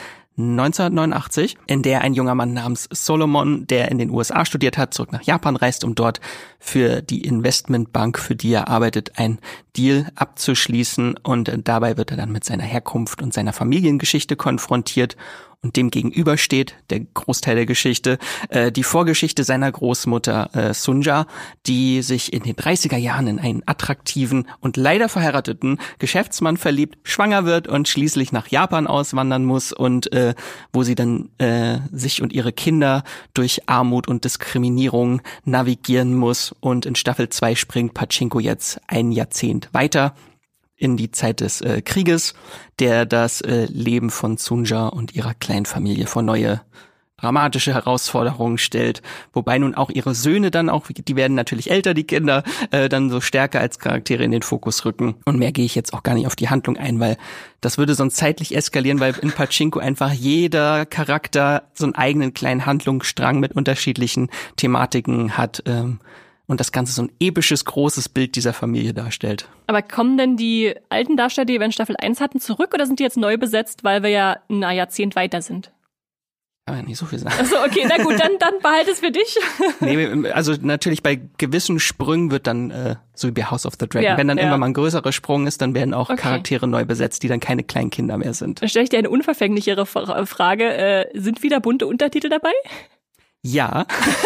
Speaker 2: 1989, in der ein junger Mann namens Solomon, der in den USA studiert hat, zurück nach Japan reist, um dort für die Investmentbank, für die er arbeitet, einen Deal abzuschließen. Und dabei wird er dann mit seiner Herkunft und seiner Familiengeschichte konfrontiert. Und dem gegenüber steht, der Großteil der Geschichte, die Vorgeschichte seiner Großmutter Sunja, die sich in den 30er Jahren in einen attraktiven und leider verheirateten Geschäftsmann verliebt, schwanger wird und schließlich nach Japan auswandern muss und wo sie dann sich und ihre Kinder durch Armut und Diskriminierung navigieren muss. Und in Staffel 2 springt Pachinko jetzt ein Jahrzehnt weiter in die Zeit des Krieges, der das Leben von Sunja und ihrer kleinen Familie vor neue dramatische Herausforderungen stellt, wobei nun auch ihre Söhne dann auch, die werden natürlich älter, die Kinder, dann so stärker als Charaktere in den Fokus rücken. Und mehr gehe ich jetzt auch gar nicht auf die Handlung ein, weil das würde sonst zeitlich eskalieren, weil in Pachinko einfach jeder Charakter so einen eigenen kleinen Handlungsstrang mit unterschiedlichen Thematiken hat, und das Ganze so ein episches, großes Bild dieser Familie darstellt.
Speaker 1: Aber kommen denn die alten Darsteller, die wir in Staffel 1 hatten, zurück oder sind die jetzt neu besetzt, weil wir ja ein Jahrzehnt weiter sind?
Speaker 2: Aber nicht so viel sagen.
Speaker 1: Achso, okay, na gut, dann behalte es für dich.
Speaker 2: Nee, also natürlich bei gewissen Sprüngen wird dann, so wie bei House of the Dragon,
Speaker 1: ja,
Speaker 2: wenn dann irgendwann mal ein größerer Sprung ist, dann werden auch
Speaker 1: okay.
Speaker 2: Charaktere neu besetzt, die dann keine kleinen Kinder mehr sind.
Speaker 1: Dann stelle ich dir eine unverfänglichere Frage. Sind wieder bunte Untertitel dabei?
Speaker 2: Ja,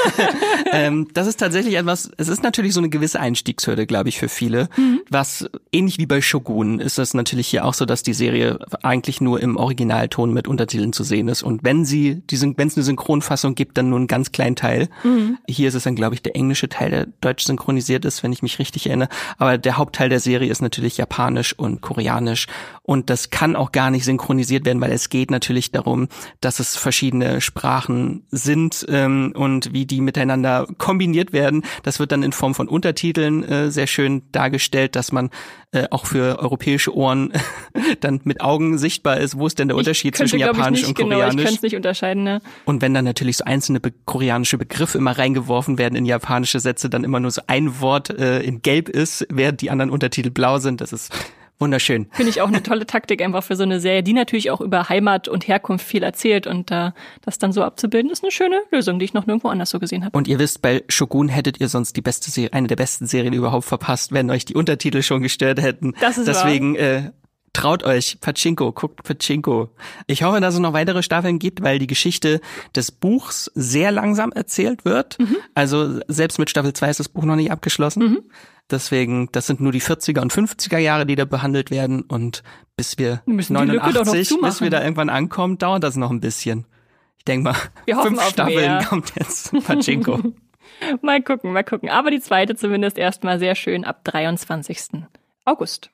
Speaker 2: das ist tatsächlich etwas, es ist natürlich so eine gewisse Einstiegshürde, glaube ich, für viele. Was ähnlich wie bei Shogun ist es natürlich hier auch so, dass die Serie eigentlich nur im Originalton mit Untertiteln zu sehen ist. Und wenn es eine Synchronfassung gibt, dann nur einen ganz kleinen Teil. Hier ist es dann, glaube ich, der englische Teil, der deutsch synchronisiert ist, wenn ich mich richtig erinnere. Aber der Hauptteil der Serie ist natürlich japanisch und koreanisch. Und das kann auch gar nicht synchronisiert werden, weil es geht natürlich darum, dass es verschiedene Sprachen sind, und wie die miteinander kombiniert werden. Das wird dann in Form von Untertiteln sehr schön dargestellt, dass man auch für europäische Ohren dann mit Augen sichtbar ist, wo ist denn der Unterschied zwischen Japanisch und Koreanisch.
Speaker 1: Genau, ich kann es nicht unterscheiden, ne?
Speaker 2: Und wenn dann natürlich so einzelne koreanische Begriffe immer reingeworfen werden in japanische Sätze, dann immer nur so ein Wort in Gelb ist, während die anderen Untertitel blau sind, das ist wunderschön.
Speaker 1: Finde ich auch eine tolle Taktik einfach für so eine Serie, die natürlich auch über Heimat und Herkunft viel erzählt und das dann so abzubilden, ist eine schöne Lösung, die ich noch nirgendwo anders so gesehen habe.
Speaker 2: Und ihr wisst, bei Shogun hättet ihr sonst eine der besten Serien überhaupt verpasst, wenn euch die Untertitel schon gestört hätten.
Speaker 1: Das ist
Speaker 2: deswegen traut euch, Pachinko, guckt Pachinko. Ich hoffe, dass es noch weitere Staffeln gibt, weil die Geschichte des Buchs sehr langsam erzählt wird. Also selbst mit Staffel 2 ist das Buch noch nicht abgeschlossen. Deswegen, das sind nur die 40er und 50er Jahre, die da behandelt werden. Und bis wir 89, bis wir da irgendwann ankommen, dauert das noch ein bisschen. Ich denke mal, 5 Staffeln kommt jetzt Pachinko.
Speaker 1: Mal gucken. Aber die zweite zumindest erstmal sehr schön ab 23. August.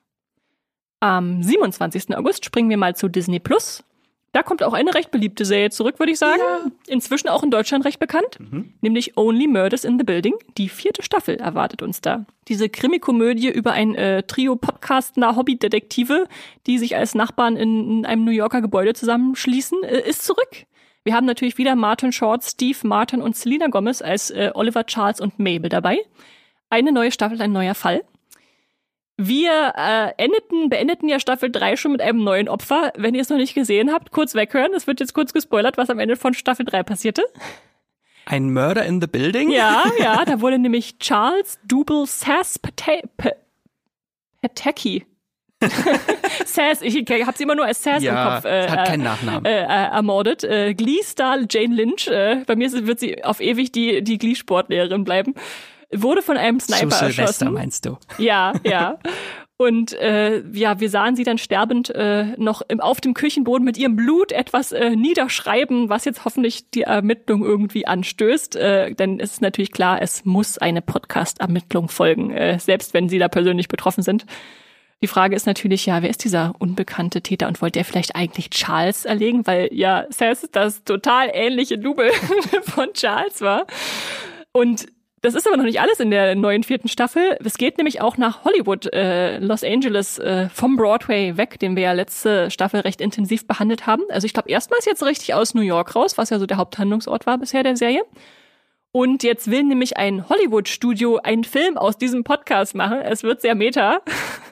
Speaker 1: Am 27. August springen wir mal zu Disney+. Da kommt auch eine recht beliebte Serie zurück, würde ich sagen. Ja. Inzwischen auch in Deutschland recht bekannt. Nämlich Only Murders in the Building. Die 4. Staffel erwartet uns da. Diese Krimikomödie über ein Trio podcastender Hobbydetektive, die sich als Nachbarn in einem New Yorker Gebäude zusammenschließen, ist zurück. Wir haben natürlich wieder Martin Short, Steve Martin und Selena Gomez als Oliver, Charles und Mabel dabei. Eine neue Staffel, ein neuer Fall. Wir beendeten ja Staffel 3 schon mit einem neuen Opfer. Wenn ihr es noch nicht gesehen habt, kurz weghören. Es wird jetzt kurz gespoilert, was am Ende von Staffel 3 passierte.
Speaker 2: Ein Murder in the Building?
Speaker 1: Ja, da wurde nämlich Charles Double Sass Pataki. Sass, ich hab's immer nur als Sass im Kopf.
Speaker 2: Hat keinen Nachnamen.
Speaker 1: Ermordet. Glee-Star Jane Lynch, bei mir wird sie auf ewig die Glee-Sportlehrerin bleiben, wurde von einem Sniper erschossen.
Speaker 2: Silvester meinst du?
Speaker 1: Ja. Und wir sahen sie dann sterbend noch auf dem Küchenboden mit ihrem Blut etwas niederschreiben, was jetzt hoffentlich die Ermittlung irgendwie anstößt. Denn es ist natürlich klar, es muss eine Podcast-Ermittlung folgen, selbst wenn sie da persönlich betroffen sind. Die Frage ist natürlich, wer ist dieser unbekannte Täter und wollte er vielleicht eigentlich Charles erlegen? Weil Seth das total ähnliche Double von Charles war. Und das ist aber noch nicht alles in der neuen 4. Staffel. Es geht nämlich auch nach Hollywood, Los Angeles, vom Broadway weg, den wir ja letzte Staffel recht intensiv behandelt haben. Also ich glaube, erstmals jetzt richtig aus New York raus, was ja so der Haupthandlungsort war bisher der Serie. Und jetzt will nämlich ein Hollywood-Studio einen Film aus diesem Podcast machen. Es wird sehr meta.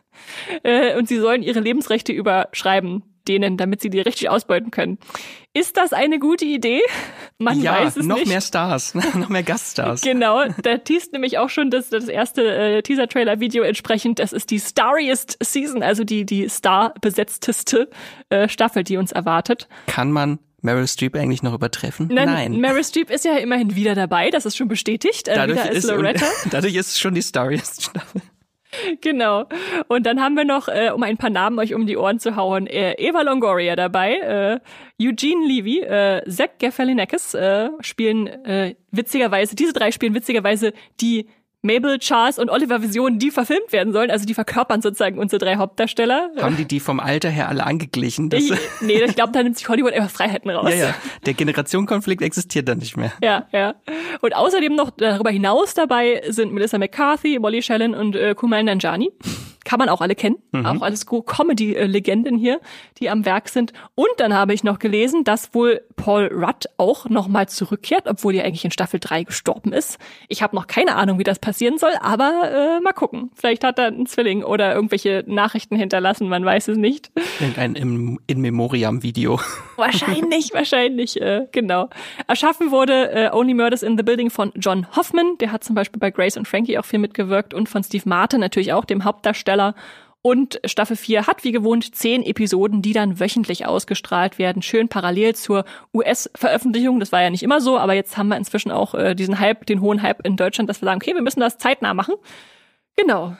Speaker 1: Und sie sollen ihre Lebensrechte überschreiben, denen, damit sie die richtig ausbeuten können. Ist das eine gute Idee? Man weiß es nicht.
Speaker 2: Noch mehr Stars, noch mehr Gaststars.
Speaker 1: Genau, da teast nämlich auch schon das erste Teaser-Trailer-Video entsprechend. Das ist die Starriest Season, also die starbesetzteste Staffel, die uns erwartet.
Speaker 2: Kann man Meryl Streep eigentlich noch übertreffen?
Speaker 1: Nein. Meryl Streep ist ja immerhin wieder dabei, das ist schon bestätigt.
Speaker 2: Dadurch
Speaker 1: wieder ist Loretta.
Speaker 2: Dadurch ist es schon die Starriest Staffel.
Speaker 1: Genau. Und dann haben wir noch, um ein paar Namen euch um die Ohren zu hauen, Eva Longoria dabei, Eugene Levy, Zach Galifianakis spielen witzigerweise, diese 3 spielen witzigerweise die Mabel, Charles und Oliver Visionen, die verfilmt werden sollen. Also die verkörpern sozusagen unsere 3 Hauptdarsteller.
Speaker 2: Haben die vom Alter her alle angeglichen?
Speaker 1: Nee, ich glaube, da nimmt sich Hollywood einfach Freiheiten raus.
Speaker 2: Ja. Der Generationenkonflikt existiert dann nicht mehr.
Speaker 1: Ja. Und außerdem noch darüber hinaus dabei sind Melissa McCarthy, Molly Shannon und Kumail Nanjiani. Kann man auch alle kennen. Auch alles Comedy-Legenden hier, die am Werk sind. Und dann habe ich noch gelesen, dass wohl Paul Rudd auch nochmal zurückkehrt, obwohl er eigentlich in Staffel 3 gestorben ist. Ich habe noch keine Ahnung, wie das passieren soll, aber mal gucken. Vielleicht hat er einen Zwilling oder irgendwelche Nachrichten hinterlassen, man weiß es nicht.
Speaker 2: Irgendein In-Memoriam-Video.
Speaker 1: Wahrscheinlich, genau. Erschaffen wurde Only Murders in the Building von John Hoffman. Der hat zum Beispiel bei Grace und Frankie auch viel mitgewirkt und von Steve Martin natürlich auch, dem Hauptdarsteller. Und Staffel 4 hat wie gewohnt 10 Episoden, die dann wöchentlich ausgestrahlt werden. Schön parallel zur US-Veröffentlichung. Das war ja nicht immer so, aber jetzt haben wir inzwischen auch den hohen Hype in Deutschland, dass wir sagen, okay, wir müssen das zeitnah machen. Genau.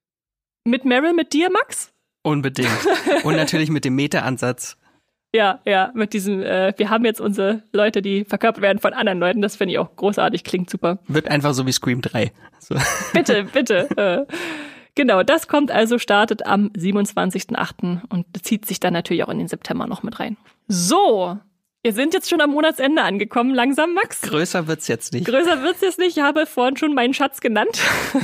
Speaker 1: Mit Meryl, mit dir, Max?
Speaker 2: Unbedingt. Und natürlich mit dem Meta-Ansatz.
Speaker 1: Ja, mit diesem, wir haben jetzt unsere Leute, die verkörpert werden von anderen Leuten. Das finde ich auch großartig, klingt super.
Speaker 2: Wird einfach so wie Scream 3. So.
Speaker 1: Bitte. Genau, das kommt also, startet am 27.08. und zieht sich dann natürlich auch in den September noch mit rein. So, wir sind jetzt schon am Monatsende angekommen, langsam, Max.
Speaker 2: Größer wird's jetzt nicht.
Speaker 1: Ich habe vorhin schon meinen Schatz genannt.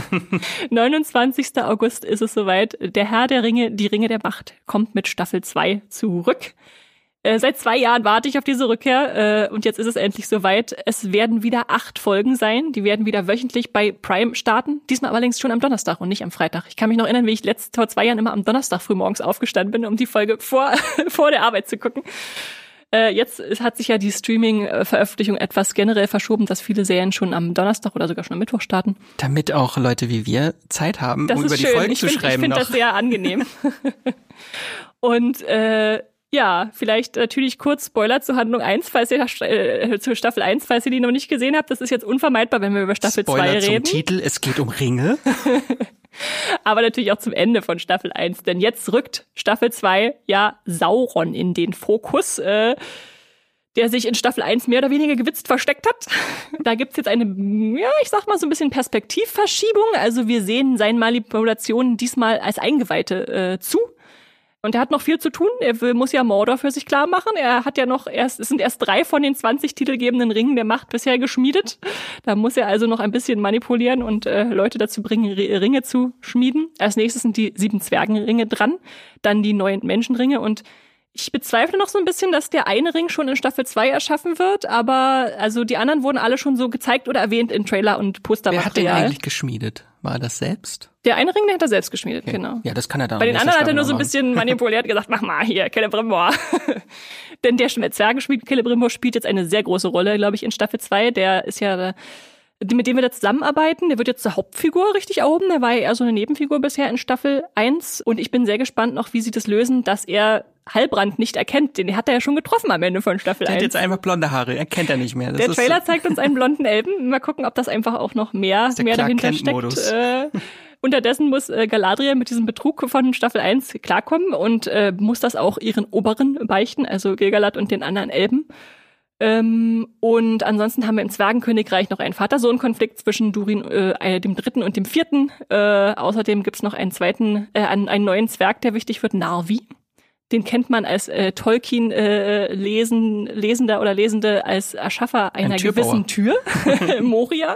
Speaker 1: 29. August ist es soweit. Der Herr der Ringe, die Ringe der Macht, kommt mit Staffel 2 zurück. Seit 2 Jahren warte ich auf diese Rückkehr und jetzt ist es endlich soweit. Es werden wieder 8 Folgen sein. Die werden wieder wöchentlich bei Prime starten. Diesmal allerdings schon am Donnerstag und nicht am Freitag. Ich kann mich noch erinnern, wie ich vor 2 Jahren immer am Donnerstag frühmorgens aufgestanden bin, um die Folge vor der Arbeit zu gucken. Jetzt hat sich ja die Streaming-Veröffentlichung etwas generell verschoben, dass viele Serien schon am Donnerstag oder sogar schon am Mittwoch starten.
Speaker 2: Damit auch Leute wie wir Zeit haben,
Speaker 1: um über die Folgen zu schreiben. Ich finde das sehr angenehm. Und vielleicht natürlich kurz Spoiler zur Handlung 1, falls ihr zur Staffel 1, falls ihr die noch nicht gesehen habt. Das ist jetzt unvermeidbar, wenn wir über Staffel 2 reden.
Speaker 2: Spoiler zum Titel, es geht um Ringe.
Speaker 1: Aber natürlich auch zum Ende von Staffel 1, denn jetzt rückt Staffel 2 Sauron in den Fokus, der sich in Staffel 1 mehr oder weniger gewitzt versteckt hat. Da gibt's jetzt eine, ich sag mal so ein bisschen Perspektivverschiebung. Also wir sehen seinen Manipulationen diesmal als Eingeweihte zu. Und er hat noch viel zu tun. Er muss ja Mordor für sich klar machen. Er hat ja es sind erst 3 von den 20 titelgebenden Ringen der Macht bisher geschmiedet. Da muss er also noch ein bisschen manipulieren und Leute dazu bringen, Ringe zu schmieden. Als nächstes sind die 7 Zwergenringe dran, dann die 9 Menschenringe und ich bezweifle noch so ein bisschen, dass der eine Ring schon in Staffel 2 erschaffen wird, aber also die anderen wurden alle schon so gezeigt oder erwähnt in Trailer und Postermaterial.
Speaker 2: Wer hat den eigentlich geschmiedet? War das selbst?
Speaker 1: Der eine Ring, den hat er selbst geschmiedet, okay. Genau.
Speaker 2: Ja, das kann er dann.
Speaker 1: Bei den anderen hat er nur so ein bisschen manipuliert gesagt, mach mal hier, Celebrimbor. Denn der Zwergenschmied Celebrimbor spielt jetzt eine sehr große Rolle, glaube ich, in Staffel 2. Der ist ja mit dem wir da zusammenarbeiten, der wird jetzt zur Hauptfigur richtig erhoben. Der war ja eher so eine Nebenfigur bisher in Staffel 1. Und ich bin sehr gespannt noch, wie sie das lösen, dass er Halbrand nicht erkennt. Den hat er ja schon getroffen am Ende von Staffel 1.
Speaker 2: Der hat jetzt einfach blonde Haare, erkennt er nicht mehr.
Speaker 1: Der Trailer zeigt uns einen blonden Elben. Mal gucken, ob das einfach auch noch mehr dahinter steckt. Unterdessen muss Galadriel mit diesem Betrug von Staffel 1 klarkommen und muss das auch ihren Oberen beichten, also Gilgalad und den anderen Elben. Und ansonsten haben wir im Zwergenkönigreich noch einen Vater-Sohn-Konflikt zwischen Durin, dem Dritten und dem Vierten. Außerdem gibt's noch einen einen neuen Zwerg, der wichtig wird, Narvi. Den kennt man als Tolkien Lesender oder Lesende als Erschaffer einer gewissen Tür, Moria.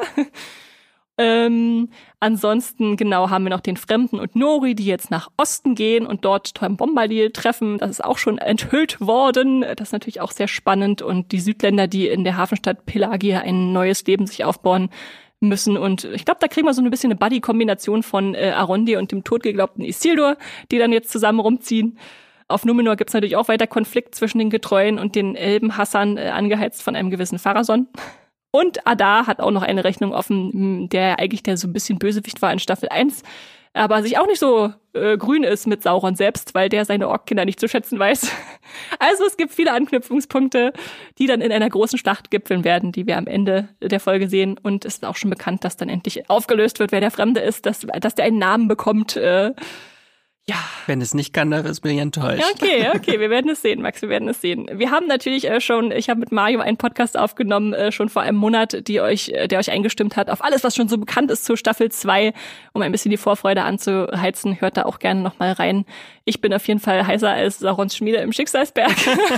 Speaker 1: Ansonsten haben wir noch den Fremden und Nori, die jetzt nach Osten gehen und dort Tom Bombadil treffen. Das ist auch schon enthüllt worden. Das ist natürlich auch sehr spannend. Und die Südländer, die in der Hafenstadt Pelagia ein neues Leben sich aufbauen müssen. Und ich glaube, da kriegen wir so ein bisschen eine Buddy-Kombination von Arondir und dem totgeglaubten Isildur, die dann jetzt zusammen rumziehen. Auf Numenor gibt's natürlich auch weiter Konflikt zwischen den Getreuen und den Elbenhassern, angeheizt von einem gewissen Pharazon. Und Adar hat auch noch eine Rechnung offen, der eigentlich der so ein bisschen Bösewicht war in Staffel 1, aber sich auch nicht so grün ist mit Sauron selbst, weil der seine Orkkinder nicht zu schätzen weiß. Also es gibt viele Anknüpfungspunkte, die dann in einer großen Schlacht gipfeln werden, die wir am Ende der Folge sehen. Und es ist auch schon bekannt, dass dann endlich aufgelöst wird, wer der Fremde ist, dass der einen Namen bekommt. Ja.
Speaker 2: Wenn es nicht kann, dann ist mir enttäuscht.
Speaker 1: Okay, wir werden es sehen, Max, wir werden es sehen. Wir haben natürlich ich habe mit Mario einen Podcast aufgenommen, schon vor einem Monat, der euch eingestimmt hat auf alles, was schon so bekannt ist zu Staffel 2, um ein bisschen die Vorfreude anzuheizen. Hört da auch gerne nochmal rein. Ich bin auf jeden Fall heißer als Saurons Schmiede im Schicksalsberg.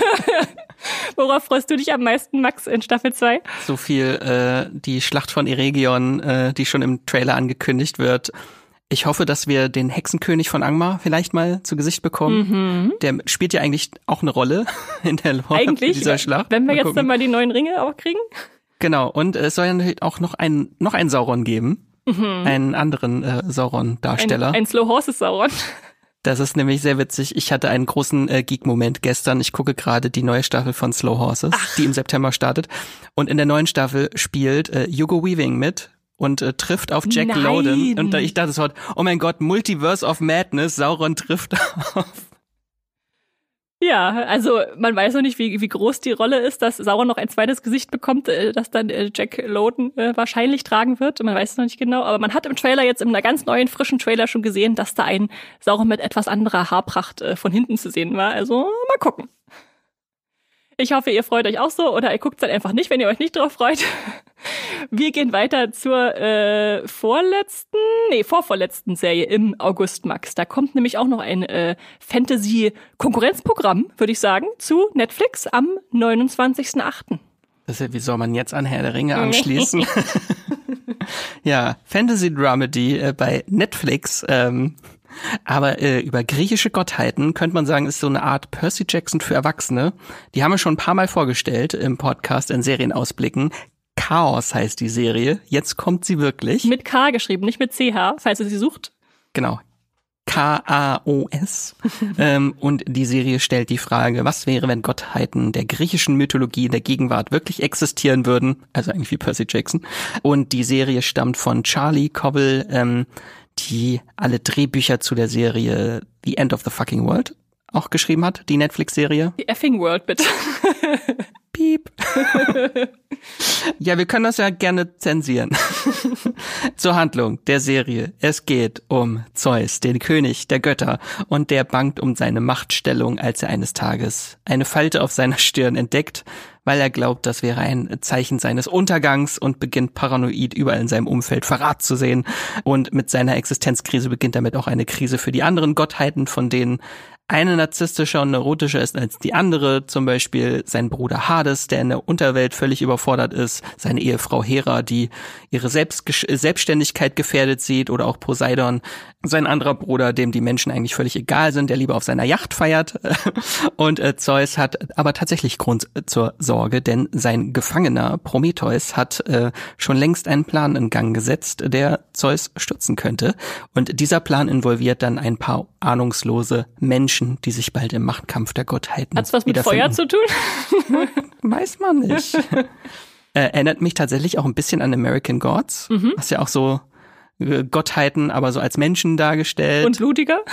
Speaker 1: Worauf freust du dich am meisten, Max, in Staffel 2?
Speaker 2: So viel die Schlacht von Eregion, die schon im Trailer angekündigt wird. Ich hoffe, dass wir den Hexenkönig von Angmar vielleicht mal zu Gesicht bekommen. Der spielt ja eigentlich auch eine Rolle in der Lore dieser Schlacht.
Speaker 1: Wenn wir jetzt dann mal die neuen Ringe auch kriegen.
Speaker 2: Genau, und es soll ja natürlich auch noch einen Sauron geben. Einen anderen Sauron-Darsteller.
Speaker 1: Ein Slow Horses Sauron.
Speaker 2: Das ist nämlich sehr witzig. Ich hatte einen großen Geek-Moment gestern. Ich gucke gerade die neue Staffel von Slow Horses, die im September startet. Und in der neuen Staffel spielt Hugo Weaving mit. Und trifft auf Jack Lowden. Und ich dachte sofort, oh mein Gott, Multiverse of Madness, Sauron trifft auf.
Speaker 1: Ja, also man weiß noch nicht, wie groß die Rolle ist, dass Sauron noch ein zweites Gesicht bekommt, das dann Jack Lowden wahrscheinlich tragen wird. Man weiß es noch nicht genau, aber man hat im Trailer jetzt in einer ganz neuen, frischen Trailer schon gesehen, dass da ein Sauron mit etwas anderer Haarpracht von hinten zu sehen war. Also mal gucken. Ich hoffe, ihr freut euch auch so oder ihr guckt es dann einfach nicht, wenn ihr euch nicht drauf freut. Wir gehen weiter zur vorvorletzten Serie im August, Max. Da kommt nämlich auch noch ein Fantasy-Konkurrenzprogramm, würde ich sagen, zu Netflix am 29.8.
Speaker 2: Wie soll man jetzt an Herr der Ringe anschließen? Ja, Fantasy-Dramedy bei Netflix. Aber über griechische Gottheiten könnte man sagen, ist so eine Art Percy Jackson für Erwachsene. Die haben wir schon ein paar Mal vorgestellt im Podcast in Serienausblicken. Chaos heißt die Serie. Jetzt kommt sie wirklich.
Speaker 1: Mit K geschrieben, nicht mit CH, falls ihr sie sucht.
Speaker 2: Genau. Chaos. Und die Serie stellt die Frage, was wäre, wenn Gottheiten der griechischen Mythologie in der Gegenwart wirklich existieren würden? Also eigentlich wie Percy Jackson. Und die Serie stammt von Charlie Cobble, die alle Drehbücher zu der Serie The End of the Fucking World auch geschrieben hat, die Netflix-Serie.
Speaker 1: Die effing World, bitte.
Speaker 2: Piep. Ja, wir können das ja gerne zensieren. Zur Handlung der Serie. Es geht um Zeus, den König der Götter, und der bangt um seine Machtstellung, als er eines Tages eine Falte auf seiner Stirn entdeckt, weil er glaubt, das wäre ein Zeichen seines Untergangs, und beginnt paranoid überall in seinem Umfeld Verrat zu sehen. Und mit seiner Existenzkrise beginnt damit auch eine Krise für die anderen Gottheiten, von denen eine narzisstischer und neurotischer ist als die andere, zum Beispiel sein Bruder Hades, der in der Unterwelt völlig überfordert ist, seine Ehefrau Hera, die ihre Selbstständigkeit gefährdet sieht, oder auch Poseidon, sein anderer Bruder, dem die Menschen eigentlich völlig egal sind, der lieber auf seiner Yacht feiert. Und Zeus hat aber tatsächlich Grund zur Sorge, denn sein Gefangener Prometheus hat schon längst einen Plan in Gang gesetzt, der Zeus stürzen könnte. Und dieser Plan involviert dann ein paar ahnungslose Menschen, die sich bald im Machtkampf der Gottheiten
Speaker 1: Hat's was mit Feuer zu tun?
Speaker 2: Weiß man nicht. Erinnert mich tatsächlich auch ein bisschen an American Gods, was ja auch so Gottheiten, aber so als Menschen dargestellt.
Speaker 1: Und blutiger?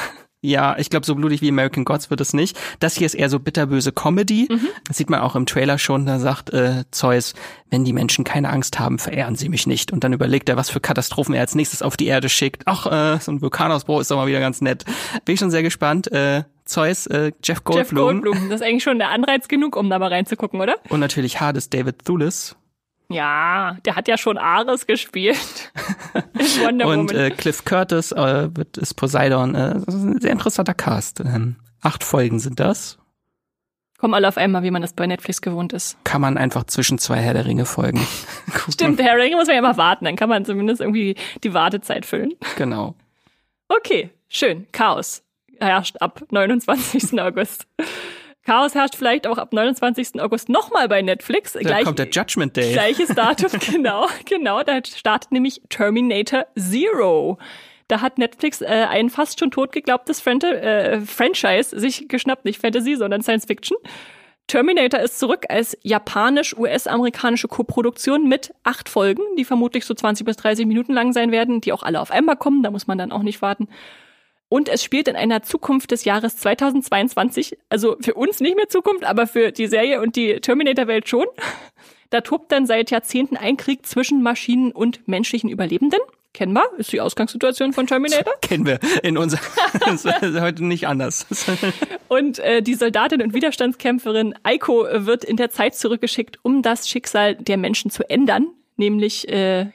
Speaker 2: Ja, ich glaube, so blutig wie American Gods wird es nicht. Das hier ist eher so bitterböse Comedy. Das sieht man auch im Trailer schon. Da sagt Zeus, wenn die Menschen keine Angst haben, verehren sie mich nicht. Und dann überlegt er, was für Katastrophen er als nächstes auf die Erde schickt. Ach, so ein Vulkanausbruch ist doch mal wieder ganz nett. Bin ich schon sehr gespannt. Zeus, Jeff Goldblum.
Speaker 1: Jeff Goldblum, das ist eigentlich schon der Anreiz genug, um da mal reinzugucken, oder?
Speaker 2: Und natürlich Hades, David Thewlis.
Speaker 1: Ja, der hat ja schon Ares gespielt. In Wonder Woman.
Speaker 2: Und Cliff Curtis ist Poseidon. Das ist ein sehr interessanter Cast. 8 Folgen sind das.
Speaker 1: Kommen alle auf einmal, wie man das bei Netflix gewohnt ist.
Speaker 2: Kann man einfach zwischen 2 Herr der Ringe Folgen.
Speaker 1: Stimmt, Herr der Ringe muss man ja immer warten. Dann kann man zumindest irgendwie die Wartezeit füllen.
Speaker 2: Genau.
Speaker 1: Okay, schön. Chaos herrscht ab 29. August. Chaos herrscht vielleicht auch ab 29. August nochmal bei Netflix.
Speaker 2: Da kommt der Judgment Day.
Speaker 1: Gleiches Datum, genau. Da startet nämlich Terminator Zero. Da hat Netflix ein fast schon tot geglaubtes Franchise sich geschnappt. Nicht Fantasy, sondern Science Fiction. Terminator ist zurück als japanisch-US-amerikanische Koproduktion mit 8 Folgen, die vermutlich so 20 bis 30 Minuten lang sein werden, die auch alle auf einmal kommen. Da muss man dann auch nicht warten. Und es spielt in einer Zukunft des Jahres 2022, also für uns nicht mehr Zukunft, aber für die Serie und die Terminator-Welt schon. Da tobt dann seit Jahrzehnten ein Krieg zwischen Maschinen und menschlichen Überlebenden. Kennen wir, ist die Ausgangssituation von Terminator.
Speaker 2: Kennen wir in unserer, das ist heute nicht anders.
Speaker 1: Und die Soldatin und Widerstandskämpferin Aiko wird in der Zeit zurückgeschickt, um das Schicksal der Menschen zu ändern. Nämlich,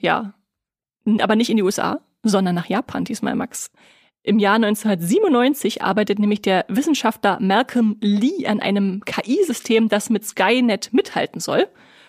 Speaker 1: aber nicht in die USA, sondern nach Japan diesmal, Max. Im Jahr 1997 arbeitet nämlich der Wissenschaftler Malcolm Lee an einem KI-System, das mit Skynet mithalten soll.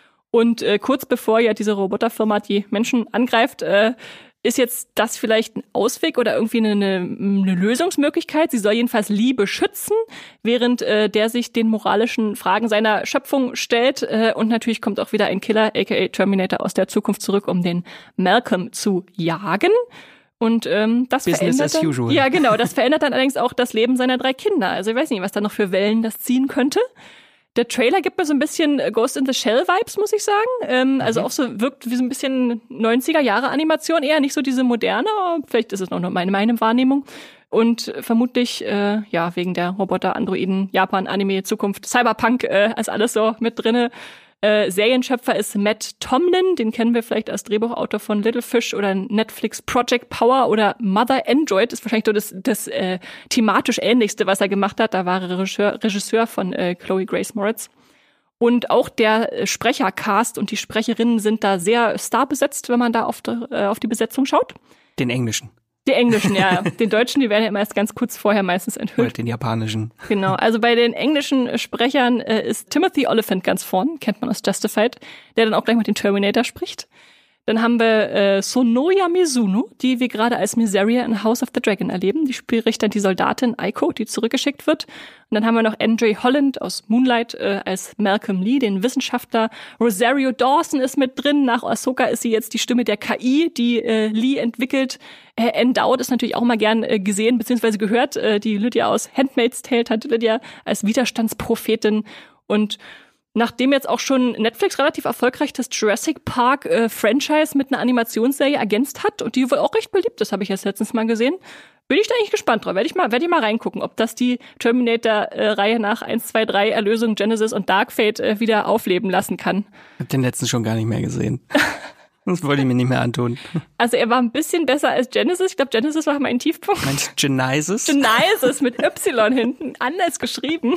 Speaker 1: Und kurz bevor ja diese Roboterfirma die Menschen angreift, ist jetzt das vielleicht ein Ausweg oder irgendwie eine Lösungsmöglichkeit. Sie soll jedenfalls Lee beschützen, während der sich den moralischen Fragen seiner Schöpfung stellt. Und natürlich kommt auch wieder ein Killer, aka Terminator, aus der Zukunft zurück, um den Malcolm zu jagen. Und das
Speaker 2: Business
Speaker 1: verändert
Speaker 2: as usual.
Speaker 1: Ja, genau. Das verändert dann allerdings auch das Leben seiner 3 Kinder. Also ich weiß nicht, was da noch für Wellen das ziehen könnte. Der Trailer gibt mir so ein bisschen Ghost in the Shell Vibes, muss ich sagen. Also auch so wirkt wie so ein bisschen 90er-Jahre-Animation, eher nicht so diese moderne. Vielleicht ist es noch nur meine Wahrnehmung. Und vermutlich, wegen der Roboter, Androiden, Japan, Anime, Zukunft, Cyberpunk, ist alles so mit drinne. Serienschöpfer ist Matt Tomlin, den kennen wir vielleicht als Drehbuchautor von Little Fish oder Netflix Project Power oder Mother Android, ist wahrscheinlich so das thematisch ähnlichste, was er gemacht hat. Da war er Regisseur von Chloe Grace Moretz. Und auch der Sprechercast und die Sprecherinnen sind da sehr starbesetzt, wenn man da auf die Besetzung schaut.
Speaker 2: Den englischen.
Speaker 1: Die englischen, ja. Den deutschen, die werden ja immer erst ganz kurz vorher meistens enthüllt.
Speaker 2: Oder den japanischen.
Speaker 1: Genau, also bei den englischen Sprechern ist Timothy Olyphant ganz vorn, kennt man aus Justified, der dann auch gleich mit dem Terminator spricht. Dann haben wir Sonoya Mizuno, die wir gerade als Miseria in House of the Dragon erleben. Die spricht dann die Soldatin Aiko, die zurückgeschickt wird. Und dann haben wir noch Andre Holland aus Moonlight als Malcolm Lee, den Wissenschaftler. Rosario Dawson ist mit drin. Nach Ahsoka ist sie jetzt die Stimme der KI, die Lee entwickelt. Anne Dowd ist natürlich auch mal gern gesehen bzw. gehört. Die Lydia aus Handmaid's Tale, Tante Lydia, als Widerstandsprophetin. Und nachdem jetzt auch schon Netflix relativ erfolgreich das Jurassic Park Franchise mit einer Animationsserie ergänzt hat und die wohl auch recht beliebt ist, habe ich jetzt letztens mal gesehen, bin ich da eigentlich gespannt drauf. Werde ich mal reingucken, ob das die Terminator-Reihe nach 1, 2, 3, Erlösung, Genesis und Dark Fate wieder aufleben lassen kann.
Speaker 2: Ich habe den letzten schon gar nicht mehr gesehen. Das wollte ich mir nicht mehr antun.
Speaker 1: Also er war ein bisschen besser als Genesis. Ich glaube, Genesis war mein Tiefpunkt.
Speaker 2: Meinst du Genesis?
Speaker 1: Genesis mit Y hinten, anders geschrieben.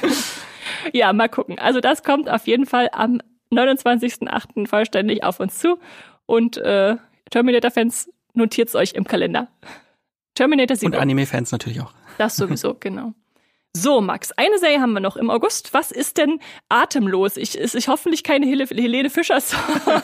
Speaker 1: Ja, mal gucken. Also das kommt auf jeden Fall am 29.08. vollständig auf uns zu. Und Terminator-Fans, notiert's euch im Kalender. Terminator 7.
Speaker 2: Und Anime-Fans natürlich auch.
Speaker 1: Das sowieso, genau. So, Max, eine Serie haben wir noch im August. Was ist denn Atemlos? Ist hoffentlich keine Helene Fischer-Song.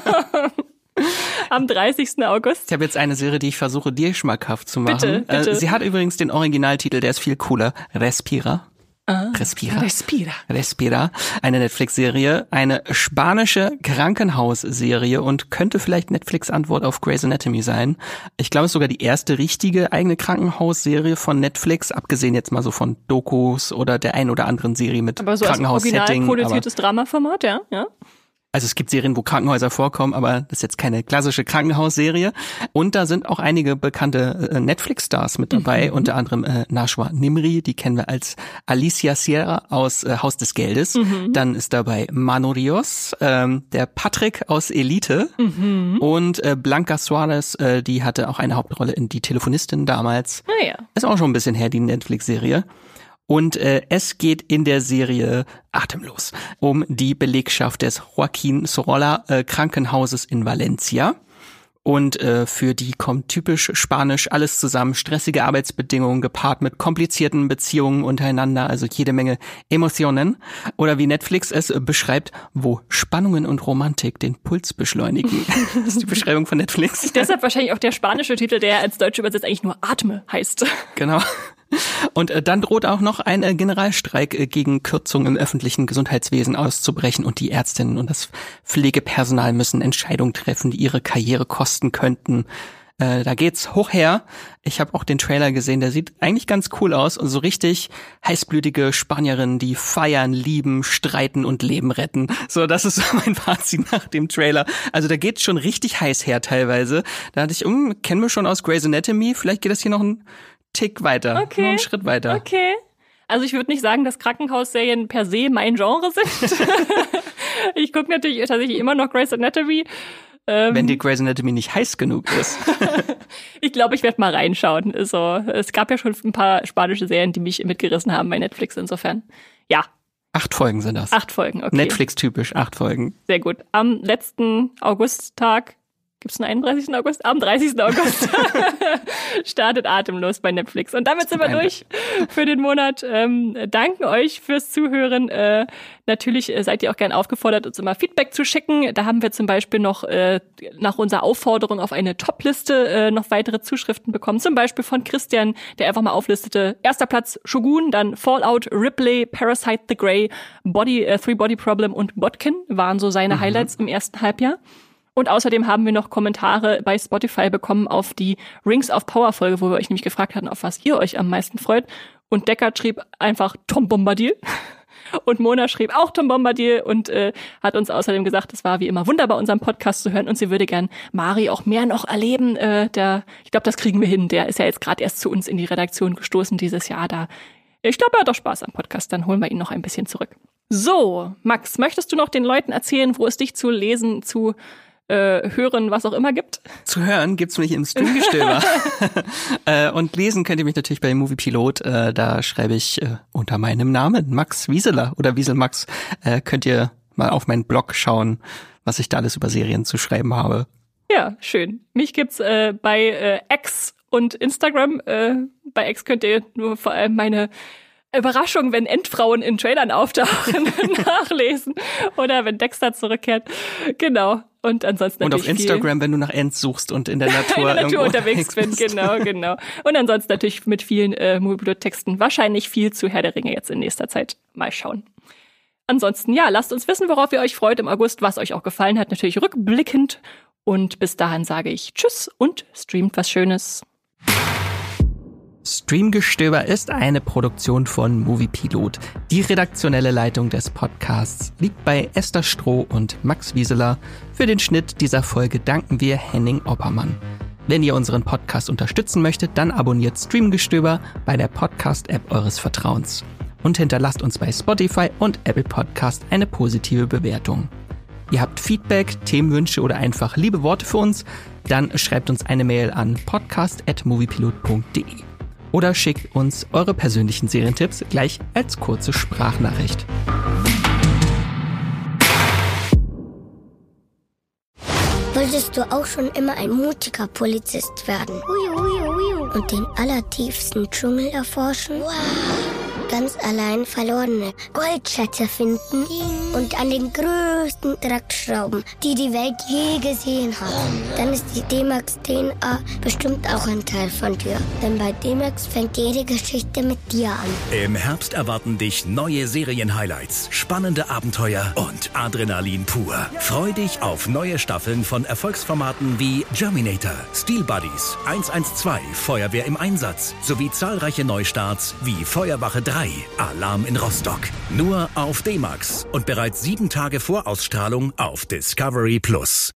Speaker 1: Am 30. August.
Speaker 2: Ich habe jetzt eine Serie, die ich versuche, dir schmackhaft zu machen.
Speaker 1: Bitte.
Speaker 2: Sie hat übrigens den Originaltitel, der ist viel cooler. Respira. Respira. Eine Netflix-Serie, eine spanische Krankenhausserie und könnte vielleicht Netflix-Antwort auf Grey's Anatomy sein. Ich glaube, es ist sogar die erste richtige eigene Krankenhausserie von Netflix, abgesehen jetzt mal so von Dokus oder der ein oder anderen Serie mit
Speaker 1: aber so
Speaker 2: Krankenhaus-Setting.
Speaker 1: Aber so als original produziertes Dramaformat, ja.
Speaker 2: Also es gibt Serien, wo Krankenhäuser vorkommen, aber das ist jetzt keine klassische Krankenhausserie. Und da sind auch einige bekannte Netflix-Stars mit dabei, unter anderem Nashwa Nimri, die kennen wir als Alicia Sierra aus Haus des Geldes. Dann ist dabei Manu Rios, der Patrick aus Elite und Blanca Suarez, die hatte auch eine Hauptrolle in Die Telefonistin damals.
Speaker 1: Ah ja.
Speaker 2: Ist auch schon ein bisschen her, die Netflix-Serie. Und es geht in der Serie Atemlos um die Belegschaft des Joaquin Sorolla Krankenhauses in Valencia. Und für die kommt typisch Spanisch alles zusammen, stressige Arbeitsbedingungen gepaart mit komplizierten Beziehungen untereinander, also jede Menge Emotionen. Oder wie Netflix es beschreibt, wo Spannungen und Romantik den Puls beschleunigen. Das ist die Beschreibung von Netflix.
Speaker 1: Deshalb wahrscheinlich auch der spanische Titel, der als deutsch übersetzt eigentlich nur Atme heißt.
Speaker 2: Genau. Und dann droht auch noch ein Generalstreik gegen Kürzungen im öffentlichen Gesundheitswesen auszubrechen und die Ärztinnen und das Pflegepersonal müssen Entscheidungen treffen, die ihre Karriere kosten könnten. Da geht's hoch her. Ich habe auch den Trailer gesehen, der sieht eigentlich ganz cool aus. Und so richtig heißblütige Spanierinnen, die feiern, lieben, streiten und Leben retten. So, das ist mein Fazit nach dem Trailer. Also da geht's schon richtig heiß her teilweise. Da hatte ich, kennen wir schon aus Grey's Anatomy, vielleicht geht das hier noch ein Tick weiter,
Speaker 1: okay.
Speaker 2: Nur einen Schritt weiter.
Speaker 1: Okay. Also ich würde nicht sagen, dass Krankenhausserien per se mein Genre sind. Ich gucke natürlich tatsächlich immer noch Grey's Anatomy.
Speaker 2: Wenn die Grey's Anatomy nicht heiß genug ist.
Speaker 1: Ich glaube, ich werde mal reinschauen. Also, es gab ja schon ein paar spanische Serien, die mich mitgerissen haben bei Netflix insofern. Ja.
Speaker 2: 8 Folgen sind das.
Speaker 1: 8 Folgen, okay.
Speaker 2: Netflix-typisch, 8 Folgen.
Speaker 1: Sehr gut. Am letzten Augusttag, gibt's einen 31. August? Am 30. August startet Atemlos bei Netflix. Und damit sind wir durch für den Monat. Danken euch fürs Zuhören. Natürlich seid ihr auch gern aufgefordert, uns immer Feedback zu schicken. Da haben wir zum Beispiel noch nach unserer Aufforderung auf eine Top-Liste noch weitere Zuschriften bekommen. Zum Beispiel von Christian, der einfach mal auflistete. 1. Platz Shogun, dann Fallout, Ripley, Parasite the Grey, Three Body Problem und Botkin waren so seine Highlights im ersten Halbjahr. Und außerdem haben wir noch Kommentare bei Spotify bekommen auf die Rings of Power Folge, wo wir euch nämlich gefragt hatten, auf was ihr euch am meisten freut. Und Deckard schrieb einfach Tom Bombadil. Und Mona schrieb auch Tom Bombadil und hat uns außerdem gesagt, es war wie immer wunderbar, unseren Podcast zu hören und sie würde gern Mari auch mehr noch erleben. Ich glaube, das kriegen wir hin. Der ist ja jetzt gerade erst zu uns in die Redaktion gestoßen dieses Jahr. Ich glaube, er hat doch Spaß am Podcast. Dann holen wir ihn noch ein bisschen zurück. So, Max, möchtest du noch den Leuten erzählen, wo es dich zu lesen, zu hören, was auch immer gibt?
Speaker 2: Zu hören gibt's mich im Streamgestöber. Und lesen könnt ihr mich natürlich bei Moviepilot. Da schreibe ich unter meinem Namen, Max Wieseler oder Wieselmax. Könnt ihr mal auf meinen Blog schauen, was ich da alles über Serien zu schreiben habe.
Speaker 1: Ja, schön. Mich gibt's bei X und Instagram. Bei X könnt ihr nur vor allem meine Überraschung, wenn Endfrauen in Trailern auftauchen, nachlesen. Oder wenn Dexter zurückkehrt. Genau. Und ansonsten natürlich.
Speaker 2: Und auf Instagram, wenn du nach Ents suchst und in der Natur,
Speaker 1: unterwegs bin. Genau. Und ansonsten natürlich mit vielen Moviepilot-Texten. Wahrscheinlich viel zu Herr der Ringe jetzt in nächster Zeit. Mal schauen. Ansonsten, ja, lasst uns wissen, worauf ihr euch freut im August, was euch auch gefallen hat. Natürlich rückblickend. Und bis dahin sage ich Tschüss und streamt was Schönes.
Speaker 2: Streamgestöber ist eine Produktion von Moviepilot. Die redaktionelle Leitung des Podcasts liegt bei Esther Stroh und Max Wieseler. Für den Schnitt dieser Folge danken wir Henning Oppermann. Wenn ihr unseren Podcast unterstützen möchtet, dann abonniert Streamgestöber bei der Podcast-App eures Vertrauens. Und hinterlasst uns bei Spotify und Apple Podcast eine positive Bewertung. Ihr habt Feedback, Themenwünsche oder einfach liebe Worte für uns? Dann schreibt uns eine Mail an podcast@moviepilot.de. Oder schickt uns eure persönlichen Serientipps gleich als kurze Sprachnachricht.
Speaker 3: Wolltest du auch schon immer ein mutiger Polizist werden? Und den allertiefsten Dschungel erforschen? Wow. Ganz allein verlorene Goldschätze finden und an den größten Dreck schrauben, die die Welt je gesehen hat. Dann ist die D-Max DNA bestimmt auch ein Teil von dir. Denn bei D-Max fängt jede Geschichte mit dir an.
Speaker 4: Im Herbst erwarten dich neue Serien-Highlights, spannende Abenteuer und Adrenalin pur. Freu dich auf neue Staffeln von Erfolgsformaten wie Germinator, Steel Buddies, 112, Feuerwehr im Einsatz sowie zahlreiche Neustarts wie Feuerwache 3 3. Alarm in Rostock. Nur auf D-Max und bereits 7 Tage vor Ausstrahlung auf Discovery+.